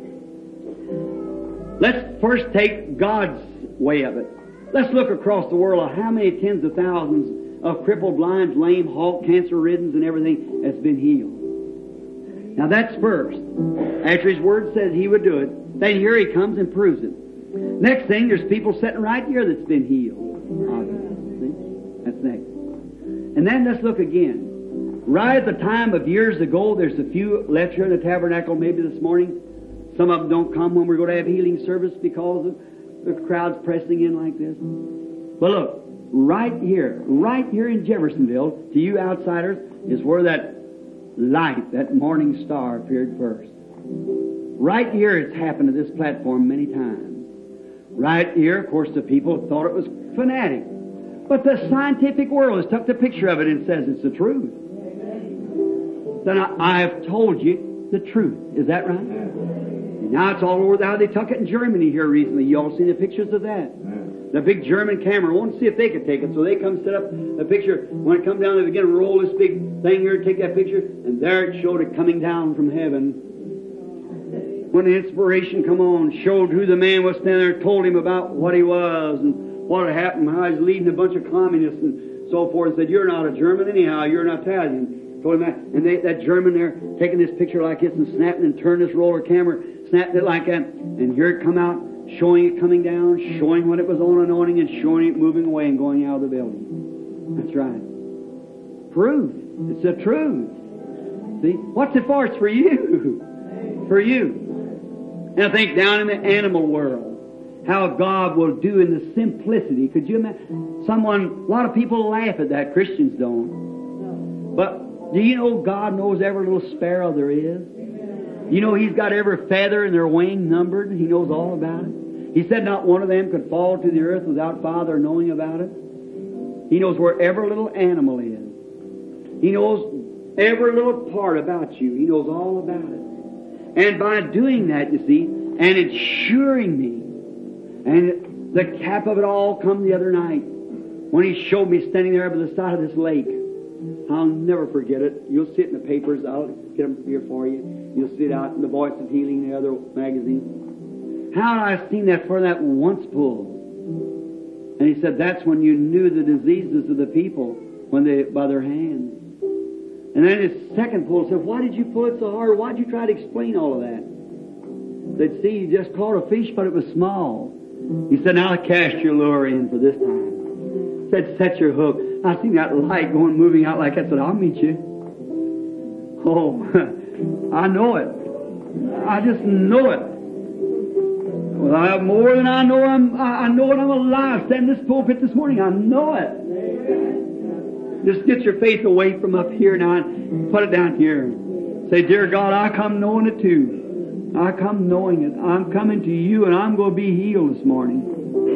Let's first take God's way of it. Let's look across the world at how many tens of thousands of crippled, blind, lame, halt, cancer-ridden, and everything has been healed. Now that's first. After His Word said He would do it, then here He comes and proves it. Next thing, there's people sitting right here that's been healed. See? That's next. And then let's look again. Right at the time of years ago, there's a few left here in the tabernacle maybe this morning. Some of them don't come when we're going to have healing service because of the crowd's pressing in like this. But look, right here in Jeffersonville, to you outsiders, is where that light, that morning star appeared first. Right here it's happened to this platform many times. Right here, of course, the people thought it was fanatic. But the scientific world has took the picture of it and says it's the truth. Then I have told you the truth. Is that right? And now it's all over. Now they took it in Germany here recently. You all seen the pictures of that? The big German camera wanted to see if they could take it, so they come set up a picture. When it come down, they begin to roll this big thing here, take that picture, and there it showed it coming down from heaven. When the inspiration come on, showed who the man was standing there, told him about what he was and what had happened, how he's leading a bunch of communists and so forth, and said, "You're not a German anyhow, you're an Italian." Told him that, and that German there taking this picture like this and snapping and turning this roller camera, snapping it like that, and here it come out, showing it coming down, showing when it was on anointing, and showing it moving away and going out of the building. That's right. Proof. It's the truth. See? What's it for? It's for you. For you. And I think down in the animal world, how God will do in the simplicity. Could you imagine? A lot of people laugh at that. Christians don't. But do you know God knows every little sparrow there is? You know He's got every feather in their wing numbered. He knows all about it. He said not one of them could fall to the earth without Father knowing about it. He knows where every little animal is. He knows every little part about you. He knows all about it. And by doing that, you see, and ensuring me, and the cap of it all come the other night when He showed me standing there by the side of this lake. I'll never forget it. You'll see it in the papers. I'll get them here for you. You'll see it out in the Voice of Healing, the other magazine. How had I seen that for that once pull? And he said that's when you knew the diseases of the people when they by their hands. And then his second pull said, "Why did you pull it so hard? Why did you try to explain all of that?" They'd see you just caught a fish, but it was small. He said, "Now cast your lure in for this time." Said, "Set your hook." I seen that light going, moving out like that. I said, "I'll meet you." Oh, I know it. I just know it. Well, more than I know, I know it. I'm alive. Standing in this pulpit this morning, I know it. Just get your faith away from up here now and put it down here. Say, "Dear God, I come knowing it too. I come knowing it. I'm coming to you, and I'm going to be healed this morning."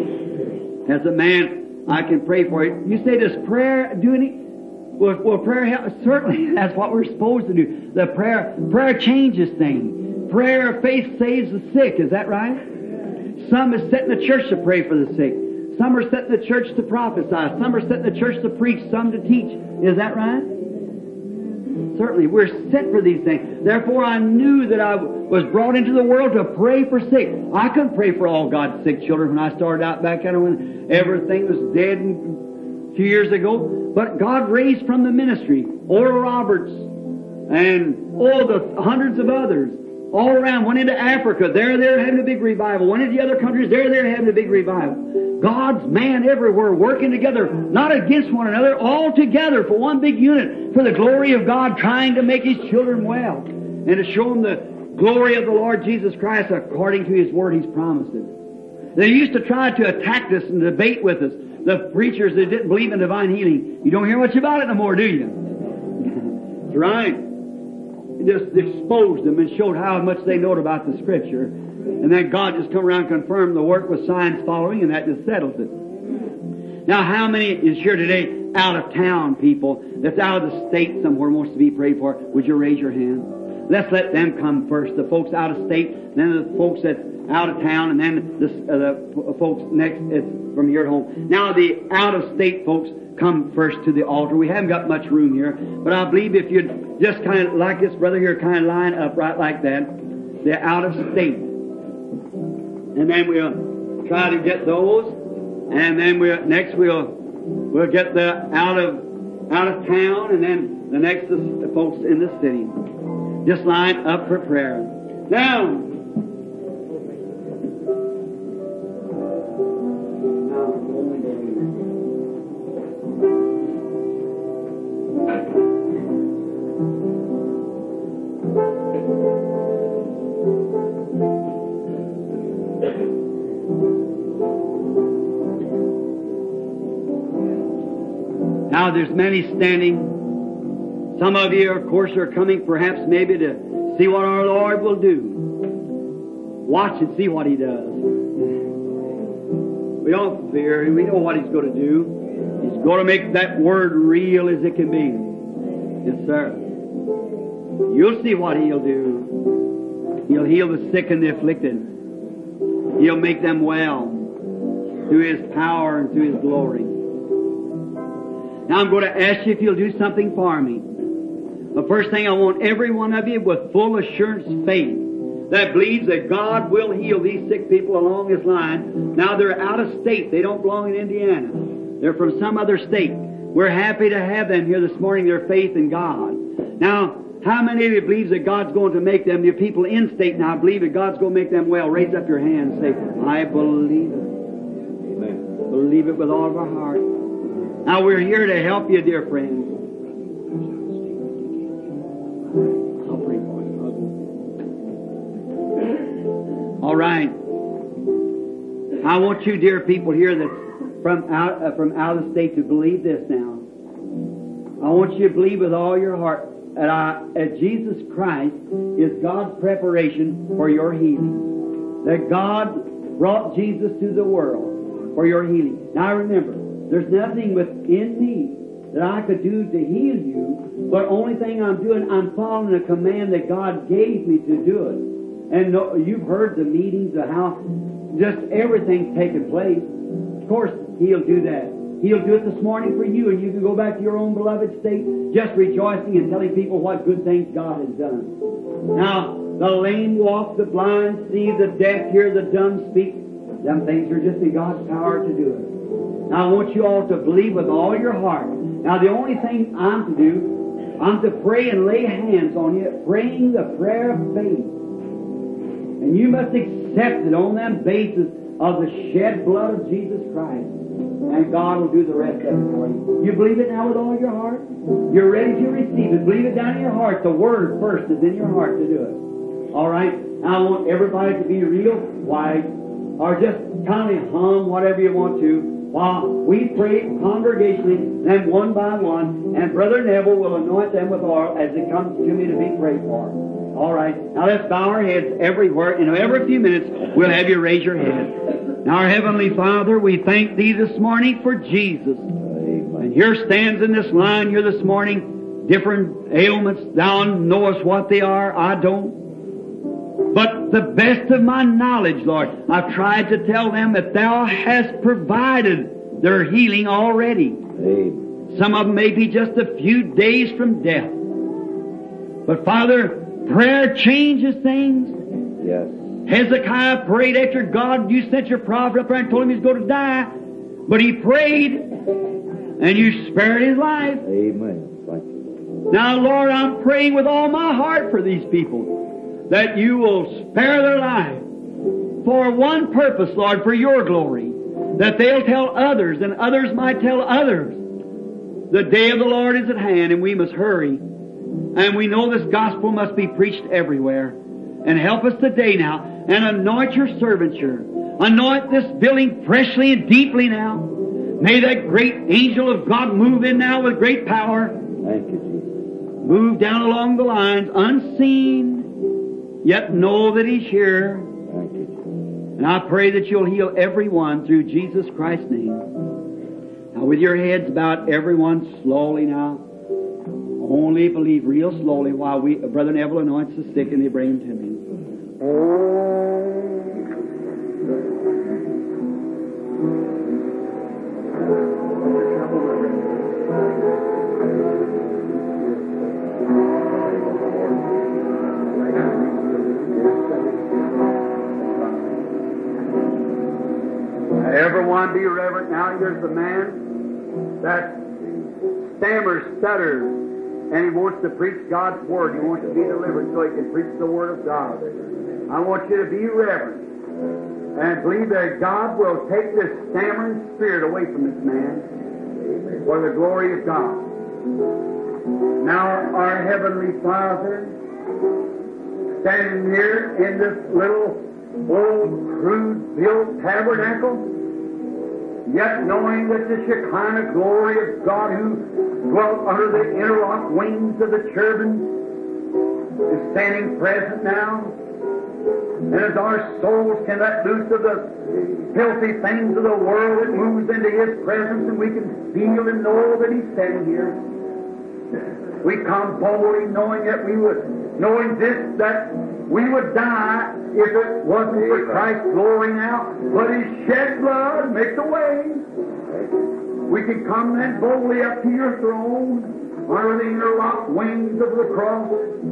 As a man, I can pray for you. You say, does prayer do any? Well, prayer help? Certainly, that's what we're supposed to do. The prayer changes things. Prayer of faith saves the sick. Is that right? Some is set in the church to pray for the sick. Some are set in the church to prophesy. Some are set in the church to preach. Some to teach. Is that right? Certainly, we're sent for these things. Therefore, I knew that I was brought into the world to pray for sick. I couldn't pray for all God's sick children when I started out back then when everything was dead a few years ago. But God raised from the ministry Oral Roberts and all the hundreds of others all around. Went into Africa. They're having a big revival. Went into the other countries. They're having a big revival. God's man everywhere working together, not against one another, all together for one big unit, for the glory of God, trying to make His children well and to show them the glory of the Lord Jesus Christ according to His Word He's promised it. They used to try to attack us and debate with us, the preachers that didn't believe in divine healing. You don't hear much about it no more, do you? That's right. It just exposed them and showed how much they know about the Scripture. And then God just come around and confirmed the work with signs following, and that just settles it. Now, how many is here today out of town people that's out of the state somewhere wants to be prayed for? Would you raise your hand? Let's let them come first. The folks out of state, then the folks that's out of town, and then the folks next from here at home. Now, the out of state folks come first to the altar. We haven't got much room here, but I believe if you'd just kind of like this brother here, kind of line up right like that, they're out of state. And then we'll try to get those, and then we'll get the out of town, and then the next is the folks in the city. Just line up for prayer. Now, there's many standing. Some of you, of course, are coming perhaps maybe to see what our Lord will do. Watch and see what He does. We don't fear. We know what He's going to do. He's going to make that Word real as it can be. Yes, sir. You'll see what He'll do. He'll heal the sick and the afflicted. He'll make them well through His power and through His glory. Now I'm going to ask you if you'll do something for me. The first thing, I want every one of you with full assurance faith that believes that God will heal these sick people along this line. Now they're out of state. They don't belong in Indiana. They're from some other state. We're happy to have them here this morning, their faith in God. Now, how many of you believes that God's going to make them, your people in state now, believe that God's going to make them well? Raise up your hand and say, I believe it. Amen. Believe it with all of our heart. Now we're here to help you, dear friends. I'll pray for you. All right. I want you, dear people here that's from out of the state, to believe this now. I want you to believe with all your heart that Jesus Christ is God's preparation for your healing. That God brought Jesus to the world for your healing. Now remember, there's nothing within me that I could do to heal you, but only thing I'm doing, I'm following a command that God gave me to do it. And you've heard the meetings of how just everything's taken place. Of course, He'll do that. He'll do it this morning for you, and you can go back to your own beloved state just rejoicing and telling people what good things God has done. Now, the lame walk, the blind see, the deaf hear, the dumb speak. Them things are just in God's power to do it. Now I want you all to believe with all your heart. Now the only thing I'm to do, I'm to pray and lay hands on you, praying the prayer of faith. And you must accept it on that basis of the shed blood of Jesus Christ. And God will do the rest of it for you. You believe it now with all your heart? You're ready to receive it. Believe it down in your heart. The Word first is in your heart to do it. All right? Now I want everybody to be real quiet, or just kind of hum whatever you want to, while we pray congregationally, then one by one, and Brother Neville will anoint them with oil as it comes to me to be prayed for. All right. Now let's bow our heads everywhere. And every few minutes, we'll have you raise your head. Now, our Heavenly Father, we thank Thee this morning for Jesus. And here stands in this line here this morning different ailments. Thou knowest what they are. I don't. But the best of my knowledge, Lord, I've tried to tell them that Thou hast provided their healing already. Amen. Some of them may be just a few days from death. But Father, prayer changes things. Yes. Hezekiah prayed after God, you sent your prophet up there and told him he's going to die. But he prayed, and you spared his life. Amen. Thank you. Now, Lord, I'm praying with all my heart for these people, that you will spare their life for one purpose, Lord, for your glory, that they'll tell others, and others might tell others. The day of the Lord is at hand, and we must hurry. And we know this gospel must be preached everywhere. And help us today now, and anoint your servants here. Anoint this building freshly and deeply now. May that great angel of God move in now with great power. Thank you, Jesus. Move down along the lines, unseen, yet know that He's here. Thank you, Jesus. And I pray that you'll heal everyone through Jesus Christ's name. Now with your heads bowed, everyone slowly now. Only believe real slowly while Brother Neville anoints the sick and they bring him to me. Everyone be reverent now. Here's the man that stammers, stutters, and he wants to preach God's Word. He wants to be delivered so he can preach the Word of God. I want you to be reverent and believe that God will take this stammering spirit away from this man for the glory of God. Now, our Heavenly Father, standing here in this little old crude-built tabernacle, yet knowing that the Shekinah glory of God who dwelt under the interlocked wings of the cherubim is standing present now. And as our souls can let loose of the filthy things of the world, it moves into His presence and we can feel and know that He's standing here. We come boldly knowing that that we would die if it wasn't for Christ's glory now, but His shed blood makes a way. We can come then boldly up to your throne under the interlocked wings of the cross.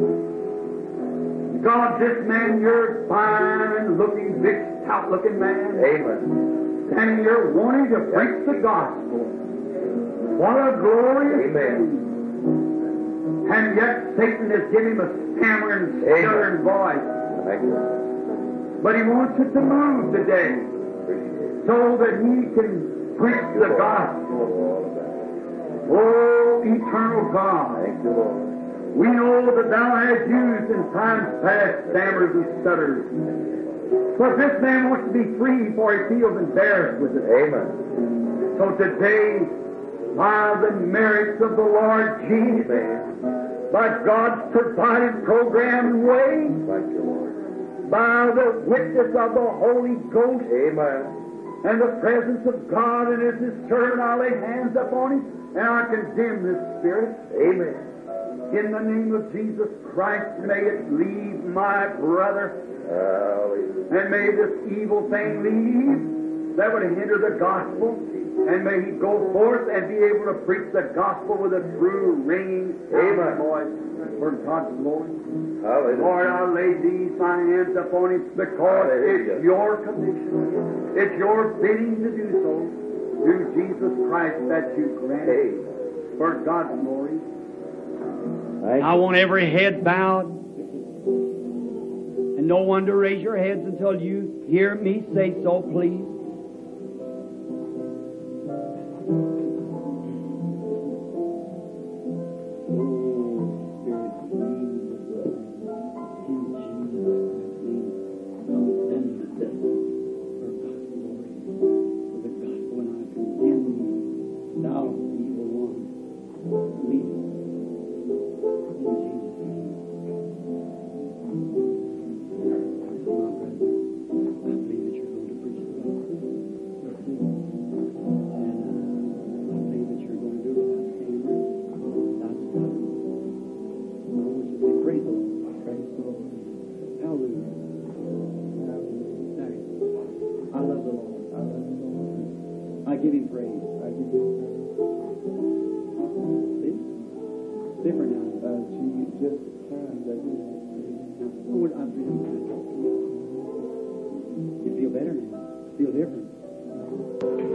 God, this man, you're fine looking, big, stout looking man. Amen. And you're wanting to preach the gospel. What a glorious thing. And yet Satan has given him a stammering, stuttering voice. But he wants it to move today so that he can preach the gospel. Oh, eternal God. Thank you, Lord. We know that Thou hast used in times past stammers and stutters. But this man wants to be free, for he feels embarrassed with it. Amen. So today, by the merits of the Lord Jesus, by God's provided program and way, Thank you, Lord. by the witness of the Holy Ghost, Amen. and the presence of God, and as His servant, I lay hands upon him, and I condemn this spirit. Amen. In the name of Jesus Christ, may it leave my brother, Hallelujah. and may this evil thing leave that would hinder the gospel, and may he go forth and be able to preach the gospel with a true ringing Amen. voice for God's glory. Hallelujah. Lord, I lay these my hands upon him because Hallelujah. it's your commission. It's your bidding to do so through Jesus Christ that you grant it for God's glory. I want every head bowed and no one to raise your heads until you hear me say so, please.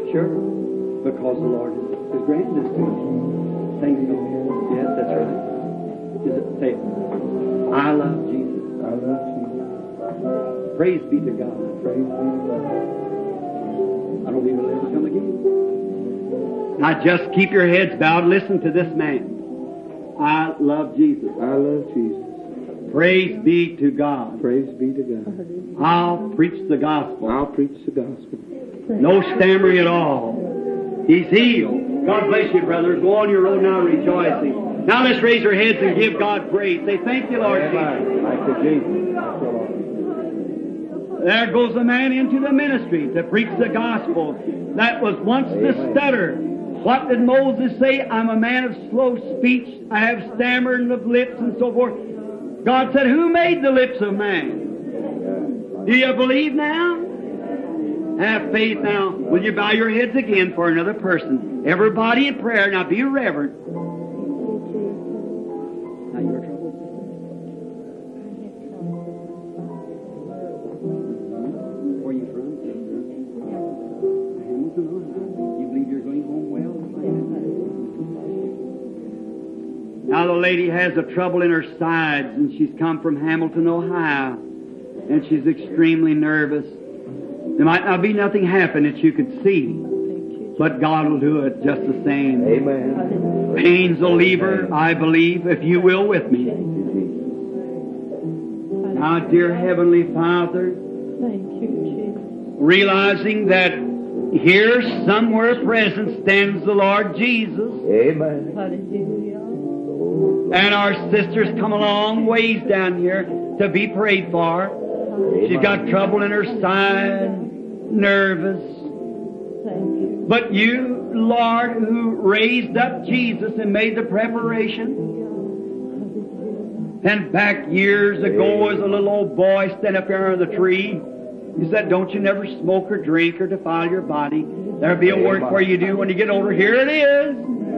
Because the Lord has granted this to you. Thank you. Yes, that's right. Is it, say, I love Jesus. I love Jesus. Praise be to God. Praise be to God. I don't believe it'll ever come again. Now just keep your heads bowed. Listen to this man. I love Jesus. I love Jesus. Praise be to God. Praise be to God. I'll preach the gospel. I'll preach the gospel. No stammering at all. He's healed. God bless you, brother. Go on your road now rejoicing. Now let's raise our heads and give God praise. Say, thank you, Lord Jesus. Thank you, Jesus. Thank you, Lord. There goes a man into the ministry to preach the gospel. That was once the stutter. What did Moses say? I'm a man of slow speech. I have stammering of lips and so forth. God said, who made the lips of man? Do you believe now? Have faith now. Will you bow your heads again for another person? Everybody in prayer. Now be reverent. Now you're troubled. Where are you from? Hamilton, Ohio. You believe you're going home well? Now the lady has a trouble in her sides, and she's come from Hamilton, Ohio, and she's extremely nervous. There might not be nothing happen that you could see, but God will do it just the same. Amen. Pains will leave her, I believe, if you will with me. Now, dear Heavenly Father, realizing that here somewhere present stands the Lord Jesus, Amen. and our sister's come a long ways down here to be prayed for. She's got trouble in her side, nervous. But you, Lord, who raised up Jesus and made the preparation, and back years ago as a little old boy standing up here under the tree, you said, don't you never smoke or drink or defile your body. There'll be a word for you do when you get older. Here it is.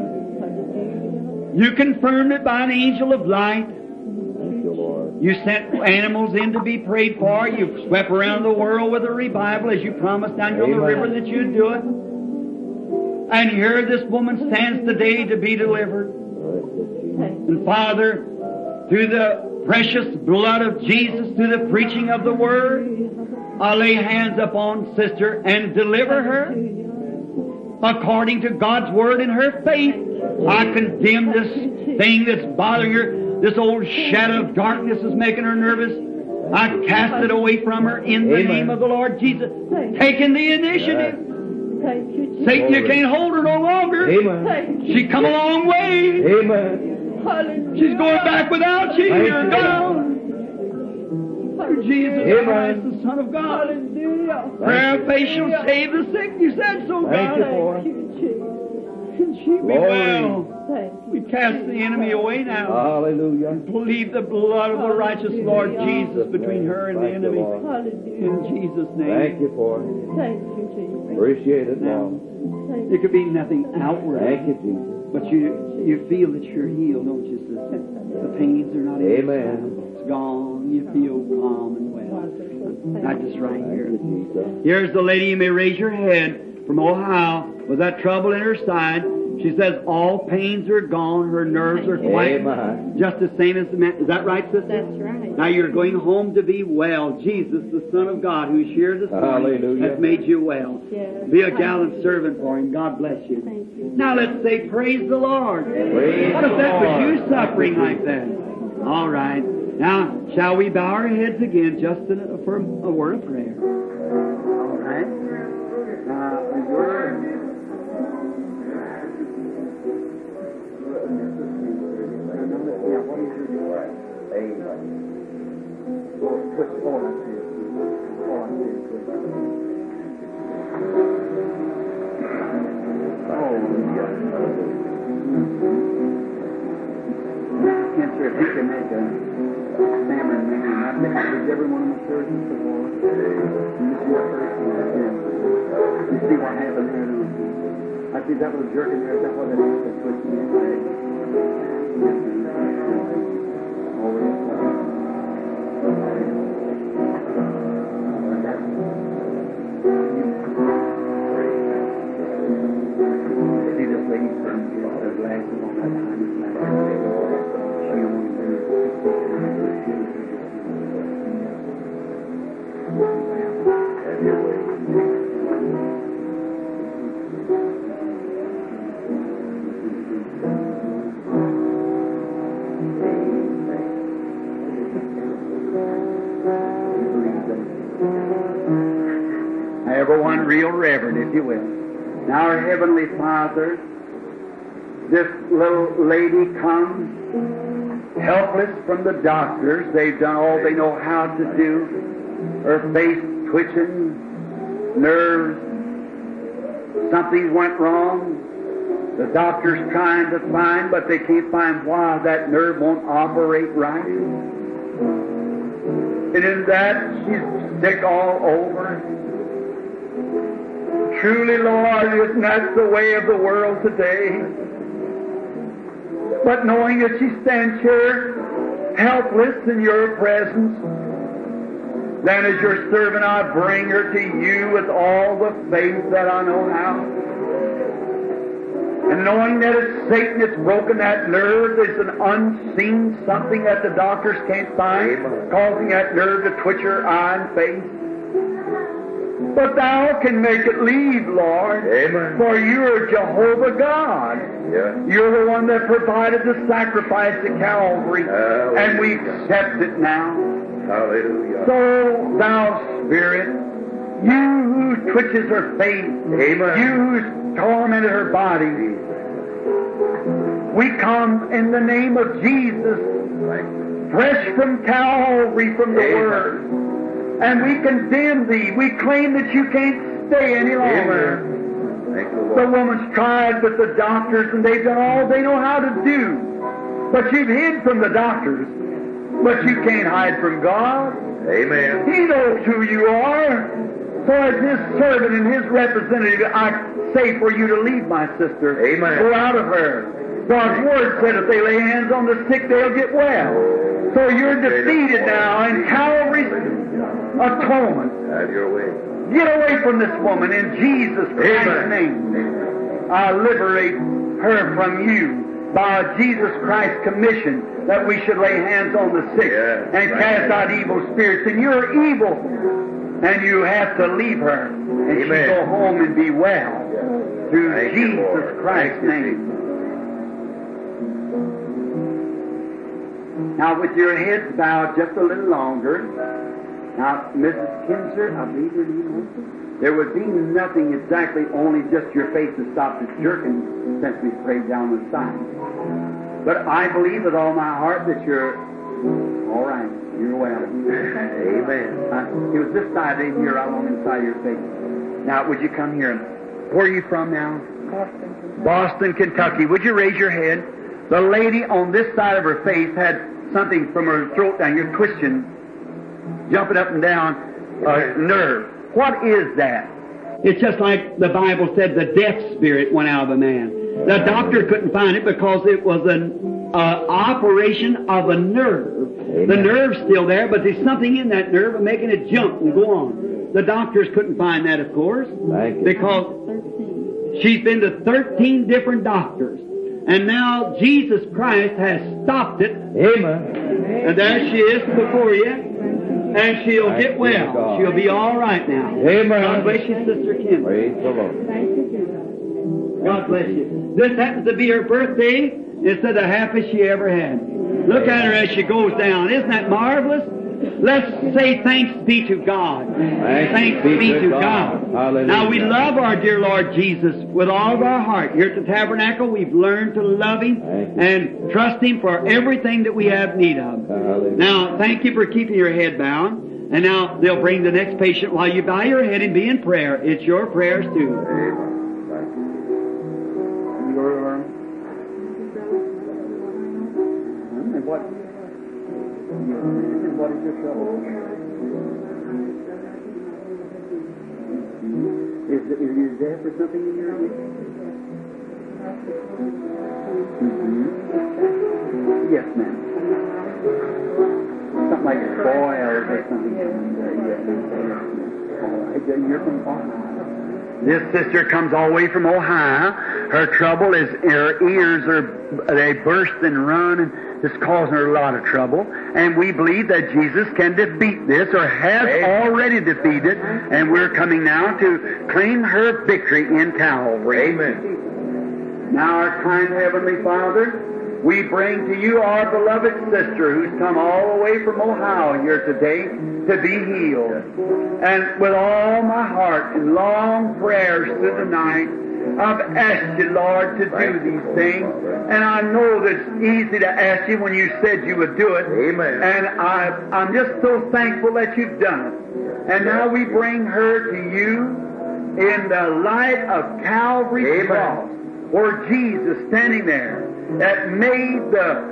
You confirmed it by an angel of light. You sent animals in to be prayed for. You swept around the world with a revival as you promised down here on the river that you'd do it. And here this woman stands today to be delivered. And Father, through the precious blood of Jesus, through the preaching of the Word, I lay hands upon Sister and deliver her according to God's Word and her faith. I condemn this thing that's bothering her. This old shadow of darkness is making her nervous. I cast it away from her in the name of the Lord Jesus. Taking the initiative. Satan, you can't hold her no longer. Amen. She's come a long way. Amen. She's going back without you. Thank You're you, gone. Through Jesus Christ, the Son of God. Prayer of faith shall save the sick. You said so, Thank God. you for it. And she be Glory. well. We cast the enemy away now. Hallelujah. Plead the blood of the righteous Lord Jesus between her and the Thank you, enemy. Lord. In Jesus' name. Thank you for it. Appreciate it Now, now. there could be nothing outward, Thank you, Jesus. but you feel that you're healed, don't you, sister? The pains are not in Amen. It's gone. You feel calm and well. Not just right Thank here. you, Jesus. Here's the lady. You may raise your head from Ohio with that trouble in her side. She says all pains are gone. Her nerves are quite Amen. just the same as the man. Is that right, sister? That's right. Now you're going home to be well. Jesus, the Son of God, who's here this morning, Hallelujah. has made you well. Yes. Be a gallant servant for Him. God bless you. Thank you. Now let's say, praise the Lord. Praise What if that the was you Lord. suffering like that? All right. Now, shall we bow our heads again just for a word of prayer? All right. Yes, sir. If you can make a stammering man, I've met with every one of my surgeons before. You see that person? You see what happened there? No? I see that little jerk in there. Is that what it is? That puts me in there. See this lady sitting here with her glasses on that time. She real reverent, if you will. Now, our Heavenly Father, this little lady comes helpless from the doctors. They've done all they know how to do. Her face twitching, nerves. Something went wrong. The doctor's trying to find, but they can't find why that nerve won't operate right. And in that, she's sick all over. Truly, Lord, isn't that the way of the world today? But knowing that she stands here helpless in your presence, then as your servant I bring her to you with all the faith that I know how. And knowing that it's Satan that's broken that nerve, there's an unseen something that the doctors can't find, causing that nerve to twitch her eye and face. But Thou can make it leave, Lord. Amen. For You are Jehovah God. Yeah. You're the one that provided the sacrifice at Calvary. Hallelujah. And we accept it now. Hallelujah. So, Thou Spirit, You who twitches her face, Amen. You who's tormented her body, we come in the name of Jesus, fresh from Calvary, from the Amen. Word. And we condemn Thee. We claim that You can't stay any longer. Amen. Thank you, The Lord. woman's tried with the doctors, and they've done all they know how to do. But you've hid from the doctors. But you can't hide from God. Amen. He knows who you are. So as His servant and His representative, I say for You to leave my sister. Amen. Go out of her. God's Word said if they lay hands on the sick, they'll get well. So you're defeated now in Calvary's atonement. Have Your way. Get away from this woman in Jesus Christ's name. I liberate her from You by Jesus Christ's commission that we should lay hands on the sick and cast out evil spirits. And you're evil, and you have to leave her, and she go home and be well through Thank you, Jesus Lord. Christ's Thank you, name. Now, with your heads bowed just a little longer. Now, Mrs. Kinzer, I believe your name was. There would be nothing exactly, only just your face has stopped its jerking since we prayed down the side. But I believe with all my heart that you're all right. You're well. Amen. It was this side in here, right along inside your face. Now, would you come here? Where are you from now? Boston, Kentucky. Would you raise your head? The lady on this side of her face had something from her throat down here twisting, jumping up and down, nerve. What is that? It's just like the Bible said the deaf spirit went out of a man. The doctor couldn't find it because it was an operation of a nerve. Amen. The nerve's still there, but there's something in that nerve making it jump and go on. The doctors couldn't find that, of course, because she's been to 13 different doctors. And now Jesus Christ has stopped it. Amen. And there she is before you. And she'll get well. She'll be all right now. Amen. God bless you, Sister Kim. Praise the Lord. God bless you. This happens to be her birthday. It's the happiest she ever had. Look at her as she goes down. Isn't that marvelous? Let's say thanks be to God. Thanks be to God. Hallelujah. Now we love our dear Lord Jesus with all of our heart. Here at the Tabernacle we've learned to love Him and trust Him for everything that we have need of. Hallelujah. Now thank you for keeping your head bowed. And now they'll bring the next patient while you bow your head and be in prayer. It's your prayers too. What is your trouble? Is there for something in your ear? Yes, ma'am. Something like boils or something. You're from Ohio. This sister comes all the way from Ohio. Her trouble is her ears they burst and run, and it's causing her a lot of trouble. And we believe that Jesus can defeat this, or has already defeated, and we're coming now to claim her victory in Calvary. Amen. Now, our kind Heavenly Father, We bring to you our beloved sister who's come all the way from Ohio here today to be healed. And with all my heart and long prayers through the night, I've asked you, Lord, to do these things. And I know that it's easy to ask you when you said you would do it. Amen. And I'm just so thankful that you've done it. And now we bring her to you in the light of Calvary's cross, where Jesus standing there that made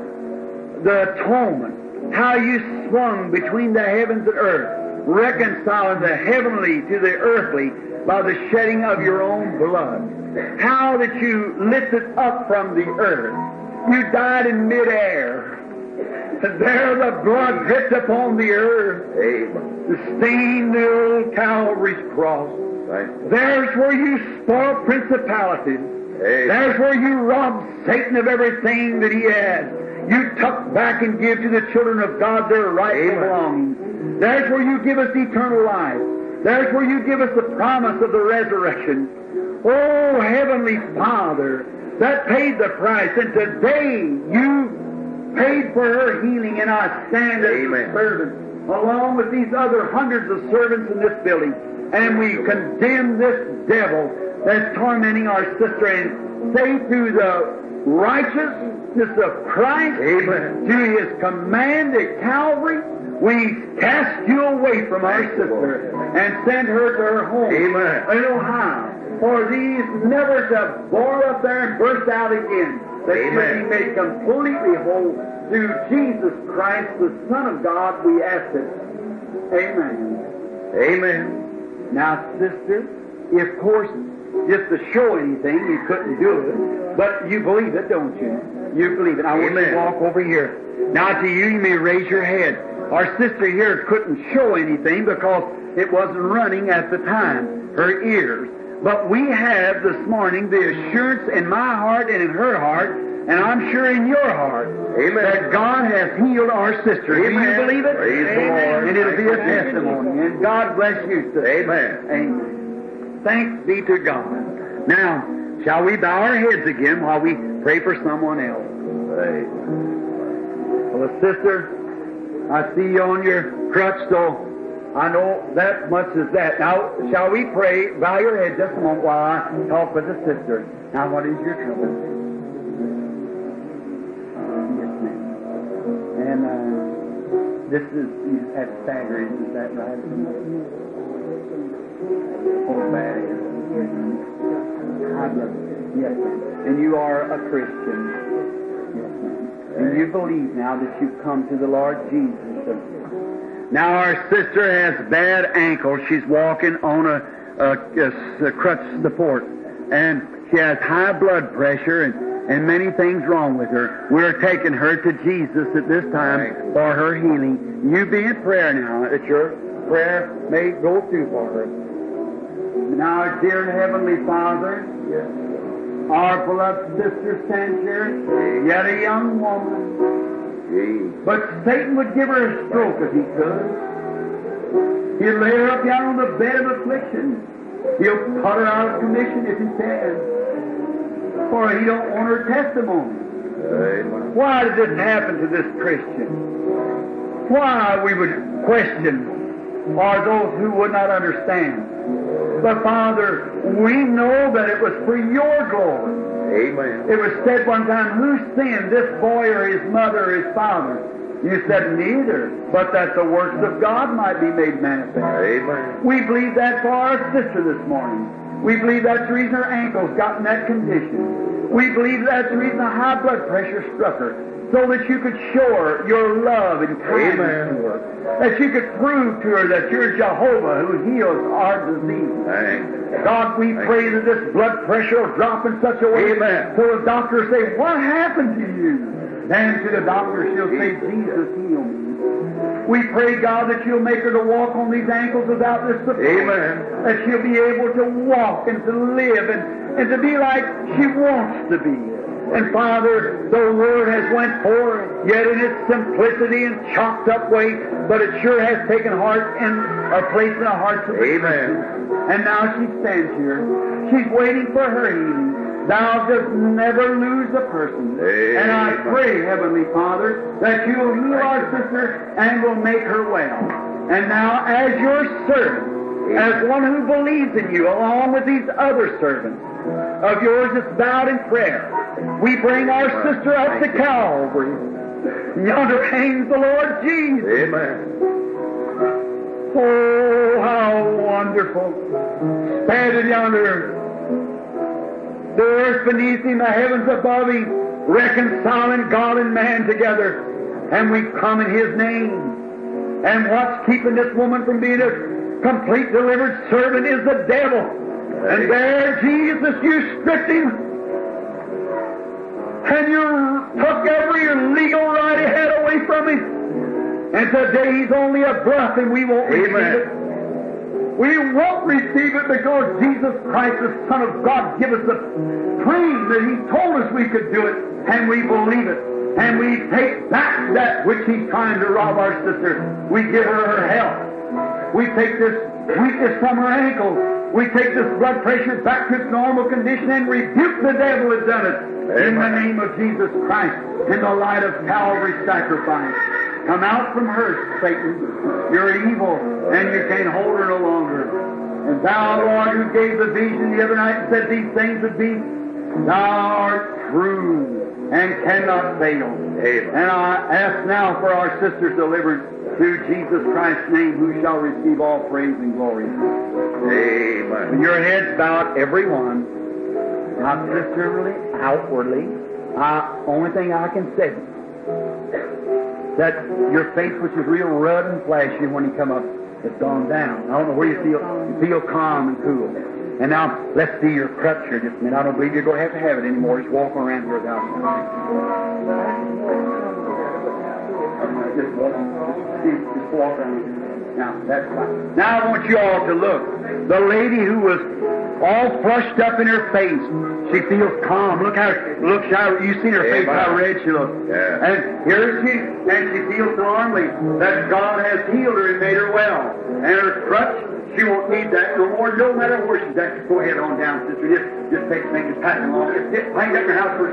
the atonement, how you swung between the heavens and earth, reconciling the heavenly to the earthly by the shedding of your own blood. How that you lifted up from the earth. You died in midair. And there the blood dripped upon the earth. To stain the old Calvary's cross. There's where you spoiled principalities. There's where you robbed Satan of everything that he had. You took back and give to the children of God their rightful belongings. There's where you give us eternal life. There's where you give us the promise of the resurrection. Oh, Heavenly Father, that paid the price. And today you paid for her healing, and I stand as a servant, along with these other hundreds of servants in this building. And we condemn this devil that's tormenting our sister, and say through the righteousness of Christ, through His command at Calvary, we cast you away from our sister and send her to her home in Ohio. For these never to bore up there and burst out again, that she'll be made completely whole through Jesus Christ, the Son of God, we ask it. Amen. Amen. Now, sister, of course, just to show anything, you couldn't do it, but you believe it, don't you? You believe it. I want you to walk over here. Now, to you, you may raise your head. Our sister here couldn't show anything because it wasn't running at the time, her ears. But we have this morning the assurance in my heart and in her heart, and I'm sure in your heart, that God has healed our sister. Do you believe it? Praise the Lord. And it'll be a testimony. And God bless you, sister. Amen. Amen. Thanks be to God. Now, shall we bow our heads again while we pray for someone else? Well, sister, I see you on your crutch, so I know that much is that. Now, shall we pray? Bow your head just a moment while I talk with the sister. Now, what is your trouble? Yes, ma'am. And this is at Staggers, is that right? Oh, bad. Yes, ma'am. And you are a Christian. Yes, ma'am. And you believe now that you've come to the Lord Jesus. Now our sister has bad ankles. She's walking on a crutch support. And she has high blood pressure and many things wrong with her. We're taking her to Jesus at this time for her healing. You be in prayer now, that your prayer may go through for her. Now, our dear Heavenly Father, our beloved sister stands here, yet a young woman. But Satan would give her a stroke if he could. He'll lay her up down on the bed of affliction. He'll cut her out of commission if he can. For he don't want her testimony. Why did this happen to this Christian? Why we would question are those who would not understand. But Father, we know that it was for your glory. Amen. It was said one time, who sinned, this boy or his mother or his father? You said neither, but that the works of God might be made manifest. Amen. We believe that for our sister this morning. We believe that's the reason her ankles got in that condition. We believe that's the reason the high blood pressure struck her, so that you could show her your love and kindness to her. That you could prove to her that you're Jehovah who heals our disease. God, we pray that this blood pressure will drop in such a way so the doctor will say, what happened to you? And to the doctor she'll say, Jesus healed me. We pray, God, that you'll make her to walk on these ankles without this support. Amen. That she'll be able to walk and to live and to be like she wants to be. And Father, the Word has went forth, yet in its simplicity and chopped up way, but it sure has taken heart and a place in the hearts of the Christians. And now she stands here. She's waiting for her healing. Thou dost never lose is a person. And I pray, Heavenly Father, that you will heal our sister and will make her well. And now, as your servant, as one who believes in you, along with these other servants of yours that's bowed in prayer, we bring our sister up to Calvary. Yonder hangs the Lord Jesus. Amen. Oh, how wonderful. Spread yonder. The earth beneath him, the heavens above him, reconciling God and man together. And we come in his name. And what's keeping this woman from being a complete delivered servant is the devil. And there, Jesus, you stripped him. And you took every legal right he had away from him. And today he's only a bluff, and we won't receive it. We won't receive it because Jesus Christ, the Son of God, give us the claim that he told us we could do it, and we believe it. And we take back that which he's trying to rob our sister. We give her health. We take this weakness from her ankle. We take this blood pressure back to its normal condition and rebuke the devil that's done it. In the name of Jesus Christ, in the light of Calvary's sacrifice. Come out from her, Satan. You're evil, and you can't hold her no longer. And thou, Lord, who gave the vision the other night and said these things would be, thou art true and cannot fail. Amen. And I ask now for our sister's deliverance through Jesus Christ's name, who shall receive all praise and glory. Amen. With your heads bowed, every one. Not sisterly, outwardly. Only thing I can say, that your face, which is real red and flashy when you come up, it's gone down. I don't know where you feel calm and cool. And now, let's see your crutch here just a minute. I don't believe you're going to have it anymore. Just walk around here without it. Just walk around. Now, that's fine. Now I want you all to look. The lady who was all flushed up in her face, she feels calm. Look how you seen her face, how red she looks. Yeah. And here she, and she feels strongly that God has healed her and made her well. And her crutch, she won't need that no more, no matter where she's at. Just go ahead on down, sister. Just make this pattern along. Just hang up your house for a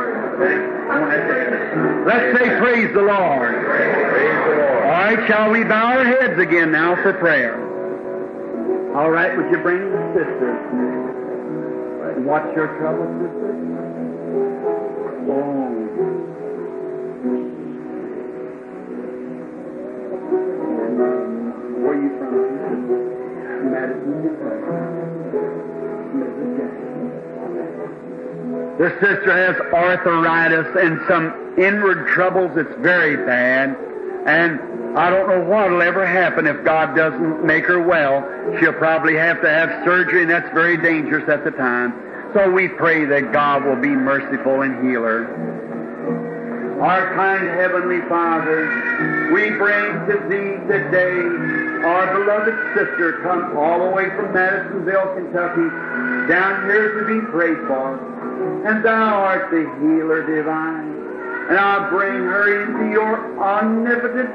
Let's say praise the Lord. Praise the Lord. All right, shall we bow our heads again now for prayer? All right, would you bring the sister? And what's your trouble, sister? Oh. Where are you from? Madison. The sister has arthritis and some inward troubles that's very bad. And I don't know what will ever happen if God doesn't make her well. She'll probably have to have surgery, and that's very dangerous at the time. So we pray that God will be merciful and heal her. Our kind Heavenly Father, we bring to Thee today our beloved sister, come all the way from Madisonville, Kentucky, down here to be prayed for. And Thou art the healer divine. And I bring her into your omnipotence,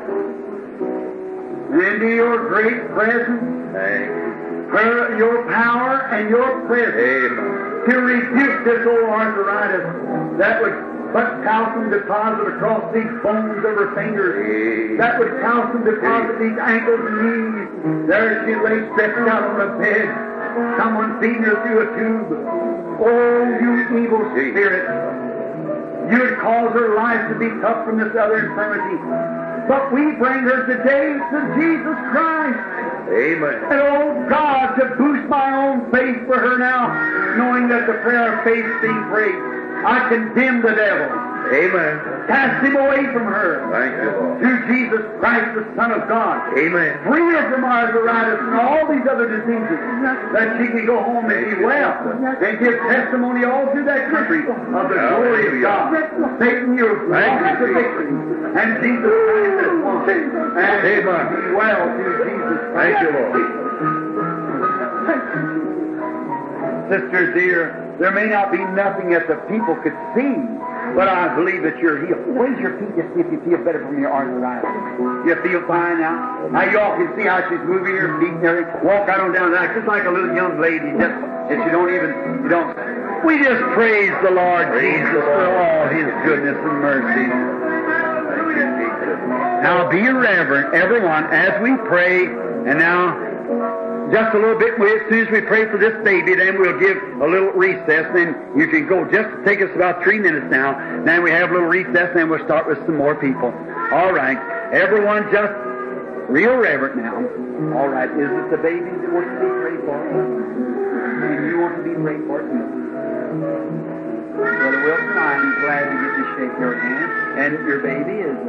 into your great presence, your power and your presence, to rebuke this old arthritis that would put calcium deposit across these bones of her fingers, that would calcium deposit these ankles and knees. There she lay stretched out on the bed, someone feeding her through a tube. Oh, you evil spirit! You would cause her life to be tough from this other infirmity. But we bring her today to Jesus Christ. Amen. And oh God, to boost my own faith for her now, knowing that the prayer of faith is being prayed, I condemn the devil. Amen. Cast him away from her. Thank you, Lord. Through Jesus Christ, the Son of God. Amen. Free her from arthritis and all these other diseases, that she can go home and be well and give testimony all through that country of the glory of God. Satan, you're lost the victory. And Jesus Christ has won. And be well through Jesus Christ. Thank you, Lord. Sister dear, there may not be nothing that the people could see, but I believe that you're healed. Raise your feet to see if you feel better from your arthritis. You feel fine now? Now you all can see how she's moving her feet and everything. Walk right on down there, just like a little young lady, just, and you don't. We just praise the Lord Jesus for all His goodness and mercy. Now be reverent, everyone, as we pray. And now, just a little bit, as soon as we pray for this baby, then we'll give a little recess. Then you can go. Just take us about 3 minutes now. Then we have a little recess, and we'll start with some more people. All right. Everyone just real reverent now. All right. Is it the baby that wants to be prayed for? And you want to be prayed for too? Brother Wilson, I'm glad to get to shake your hand. And your baby is...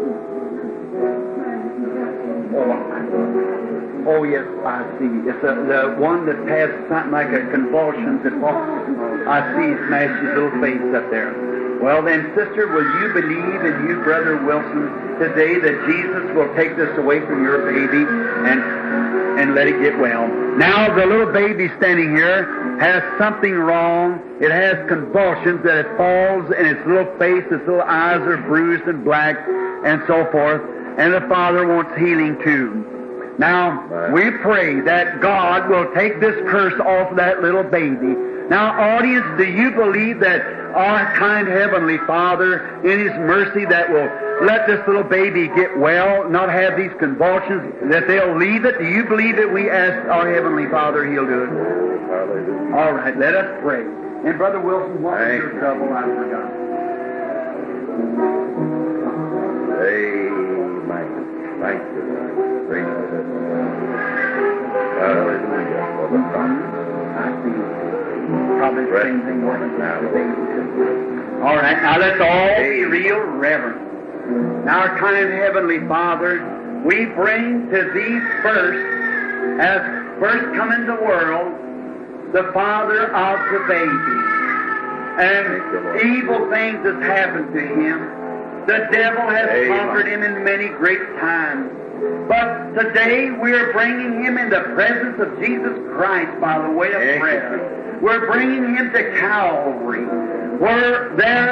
Oh, yes, I see. It's the one that has something like a convulsions that falls. I see he smashed his little face up there. Well then, sister, will you believe in you, Brother Wilson, today that Jesus will take this away from your baby and let it get well? Now, the little baby standing here has something wrong. It has convulsions that it falls and its little face, its little eyes are bruised and black and so forth. And the Father wants healing too. Now, we pray that God will take this curse off of that little baby. Now, audience, do you believe that our kind Heavenly Father, in His mercy, that will let this little baby get well, not have these convulsions, that they'll leave it? Do you believe that we ask our Heavenly Father, He'll do it? All right, let us pray. And Brother Wilson, what was your trouble? I forgot. Amen. Thank you, Lord. Praise the Lord. Hallelujah for the promise. I see. Probably the same thing working now. All right, now let's all be real reverent. Now, our kind Heavenly Father, we bring to Thee first, as first come in the world, the father of the baby. And evil things has happened to him. The devil has conquered him in many great times. But today we're bringing him in the presence of Jesus Christ by the way of prayer. We're bringing him to Calvary, where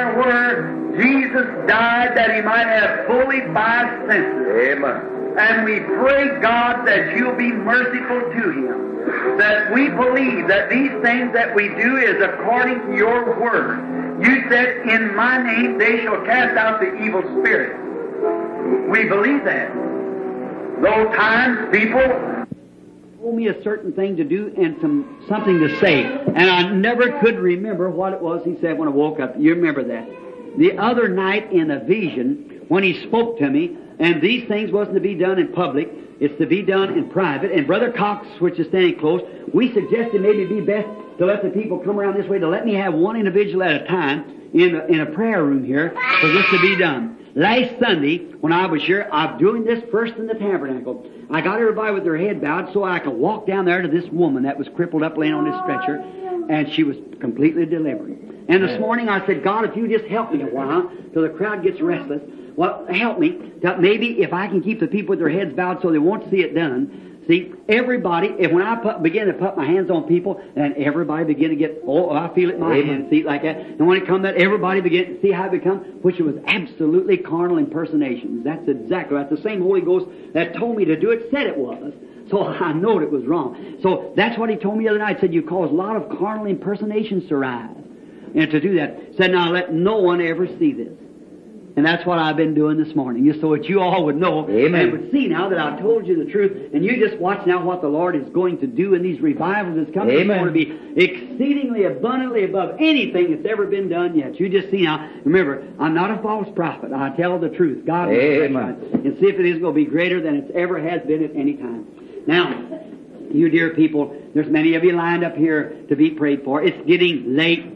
Jesus died that he might have fully 5 senses. Amen. And we pray, God, that You'll be merciful to him. That we believe that these things that we do is according to Your Word. You said, in My name they shall cast out the evil spirit. We believe that. Those times people told me a certain thing to do and something to say, and I never could remember what it was he said when I woke up. You remember that? The other night in a vision, when he spoke to me, and these things wasn't to be done in public, it's to be done in private. And Brother Cox, which is standing close, we suggested maybe it'd be best to let the people come around this way, to let me have one individual at a time in a prayer room here for this to be done. Last Sunday, when I was here, I'm doing this first in the tabernacle. I got everybody with their head bowed so I could walk down there to this woman that was crippled up laying on this stretcher, and she was completely delivered. And this morning I said, God, if You just help me a while till the crowd gets restless, well, help me that maybe if I can keep the people with their heads bowed so they won't see it done. See, everybody, when I begin to put my hands on people, then everybody begin to get, I feel it in my hand, see, like that. And when it comes that, everybody begin to see how it becomes, which was absolutely carnal impersonations. That's the same Holy Ghost that told me to do it, said it was. So I know it was wrong. So that's what He told me the other night. Said, you cause a lot of carnal impersonations to rise. And to do that, said, now let no one ever see this. And that's what I've been doing this morning, just so that you all would know and would see now that I've told you the truth. And you just watch now what the Lord is going to do in these revivals that's coming. It's going to be exceedingly abundantly above anything that's ever been done yet. You just see now. Remember, I'm not a false prophet. I tell the truth. God will and see if it is going to be greater than it ever has been at any time. Now, you dear people, there's many of you lined up here to be prayed for. It's getting late.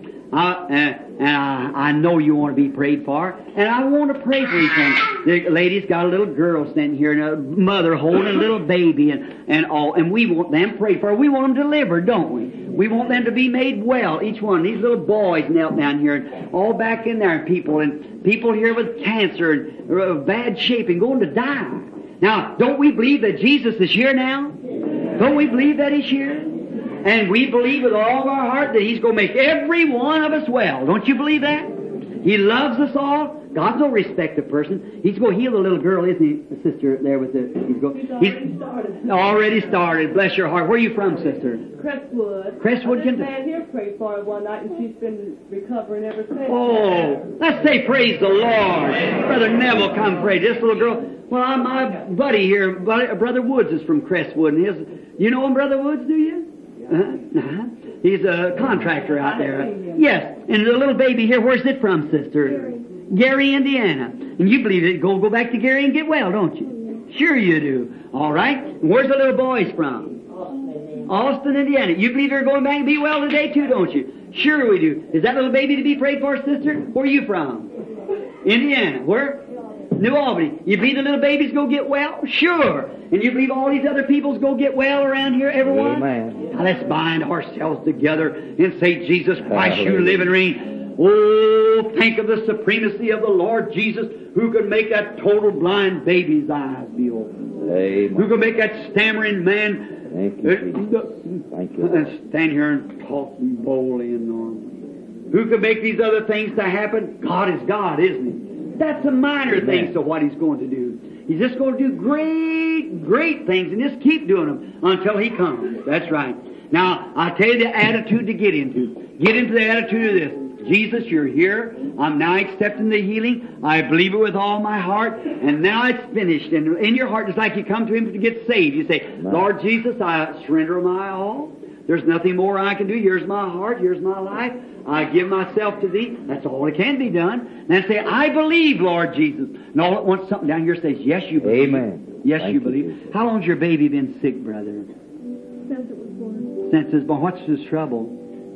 I know you want to be prayed for, and I want to pray for each one. The lady's got a little girl standing here, and a mother holding a little baby, and all, and we want them prayed for. We want them delivered, don't we? We want them to be made well. Each one, these little boys knelt down here, and all back in there, people here with cancer and bad shape and going to die. Now, don't we believe that Jesus is here now? Don't we believe that He's here? And we believe with all of our heart that He's going to make every one of us well. Don't you believe that? He loves us all. God's no respect of person. He's going to heal the little girl, isn't he, the sister there with the... He's already started. Bless your heart. Where are you from, sister? Crestwood. Crestwood, This man here prayed for her one night, and she's been recovering ever since. Oh, let's say praise the Lord. Brother Neville, come pray. This little girl... Well, my buddy here, Brother Woods, is from Crestwood. And you know him, Brother Woods, do you? He's a contractor out there. Yes. And the little baby here, where's it from, sister? Gary, Indiana. And you believe it. Go back to Gary and get well, don't you? Sure you do. All right. And where's the little boys from? Austin, Indiana. You believe they're going back and be well today too, don't you? Sure we do. Is that little baby to be prayed for, sister? Where are you from? Indiana. Where? New Albany. You believe the little babies go get well? Sure. And you believe all these other peoples go get well around here, everyone? Amen. Now let's bind ourselves together and say, Jesus Christ, you live and reign. Oh, think of the supremacy of the Lord Jesus, who could make that total blind baby's eyes be open. Amen. Who could make that stammering man Thank you, Jesus. Thank you. stand here and talk boldly and normal. Who could make these other things to happen? God is God, isn't He? That's a minor thing to what He's going to do. He's just going to do great, great things and just keep doing them until He comes. That's right. Now, I'll tell you the attitude to get into. Get into the attitude of this. Jesus, you're here. I'm now accepting the healing. I believe it with all my heart. And now it's finished. And in your heart, it's like you come to Him to get saved. You say, Lord Jesus, I surrender my all. There's nothing more I can do. Here's my heart. Here's my life. I give myself to Thee. That's all that can be done. Then say, I believe, Lord Jesus. And all at once something down here says, yes, you believe. Amen. Yes, Thank you believe. How long's your baby been sick, brother? Since it was born. Since it's born. What's his trouble?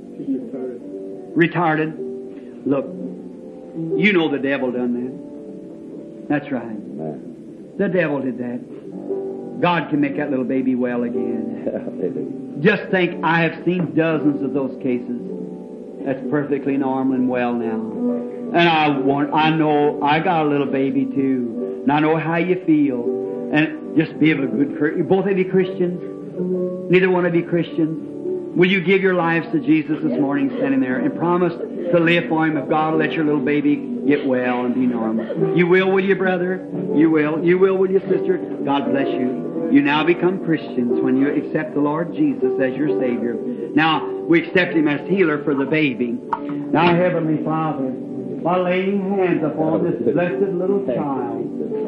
Retarded. Look, you know the devil done that. That's right. Amen. The devil did that. God can make that little baby well again. Hallelujah. Just think, I have seen dozens of those cases. That's perfectly normal and well now. And I know I got a little baby too. And I know how you feel. And just be of a good Christian. Both of you Christians? Neither one of you Christians? Will you give your lives to Jesus this morning standing there and promise to live for Him if God will let your little baby get well and be normal? You will you, brother? You will. You will you, sister? God bless you. You now become Christians when you accept the Lord Jesus as your Savior. Now, we accept Him as healer for the baby. Now, Heavenly Father, by laying hands upon this blessed little child,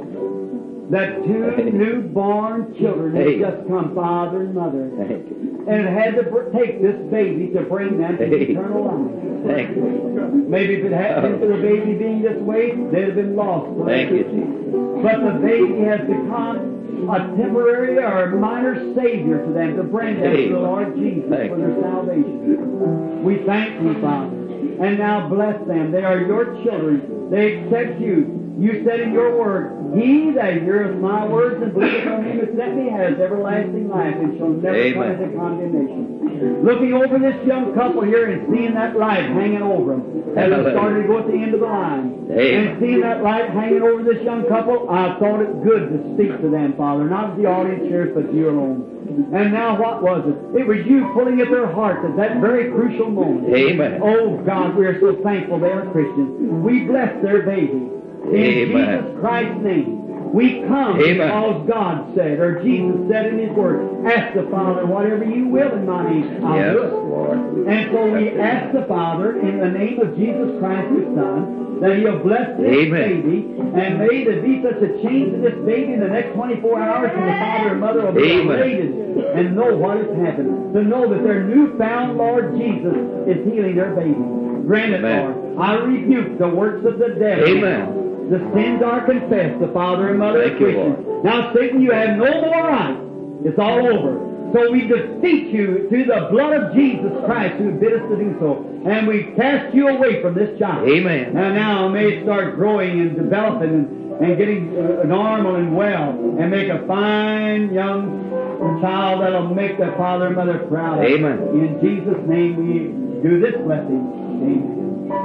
that two newborn children have just come, father and mother. And it had to take this baby to bring them to eternal life. Thank you. Maybe if it hadn't been for the baby being this way, they'd have been lost. Thank you, But the baby has become a temporary or minor Savior to them to bring them to the Lord Jesus for their salvation. We thank You, Father. And now bless them. They are Your children. They accept You. You said in Your Word, He that heareth My words and believeth on Him that sent Me has everlasting life and shall never come into condemnation. Looking over this young couple here and seeing that light hanging over them as they started to go at the end of the line. And seeing that light hanging over this young couple, I thought it good to speak to them, Father, not to the audience here, but to You alone. And now what was it? It was You pulling at their hearts at that very crucial moment. Amen. Oh God, we are so thankful they are Christians. We bless their baby. In Jesus Christ's name. We come because God said, or Jesus said in His Word, ask the Father whatever You will in My name, I'll do it. Lord. And so we ask the Father in the name of Jesus Christ, His Son, that He'll bless this baby, and may there be such a change in this baby in the next 24 hours, and the father and mother will be elated and know what has happened. To know that their newfound Lord Jesus is healing their baby. Grant it, Lord. I rebuke the works of the devil. Amen. The sins are confessed, the father and mother of Christians. Now, Satan, you have no more right. It's all over. So we defeat you through the blood of Jesus Christ who bid us to do so. And we cast you away from this child. Amen. And now may it start growing and developing and getting normal and well and make a fine young child that'll make the father and mother proud. Amen. In Jesus' name we do this blessing. Amen.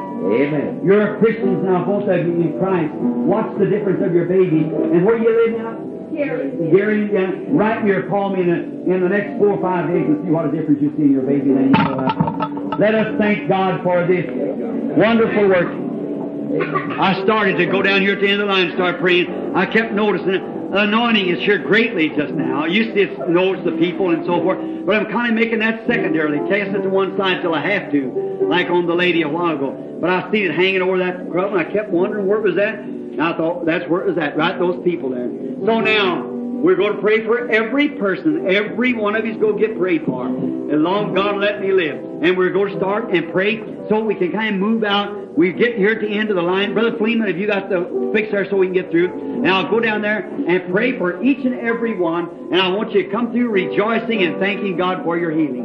Amen. You're Christians now, both of you in Christ. What's the difference of your baby? And where you live now? Gary, write me or call me in the next 4 or 5 days and see what a difference you see in your baby. Then you know that. Let us thank God for this wonderful work. I started to go down here at the end of the line and start praying. I kept noticing it. The anointing is here greatly just now. I used to notice the people and so forth, but I'm kind of making that secondarily, cast it to one side till I have to, like on the lady a while ago. But I seen it hanging over that crowd, and I kept wondering where it was at. And I thought, that's where it was at, right? Those people there. So now, we're going to pray for every person. Every one of you's going to get prayed for. As long as God let me live. And we're going to start and pray so we can kind of move out. We get here at the end of the line. Brother Fleeman, have you got the fix there so we can get through? And I'll go down there and pray for each and every one. And I want you to come through rejoicing and thanking God for your healing.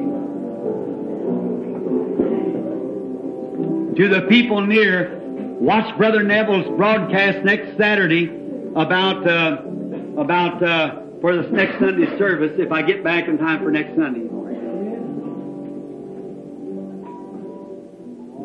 To the people near, watch Brother Neville's broadcast next Saturday about for this next Sunday service, if I get back in time for next Sunday.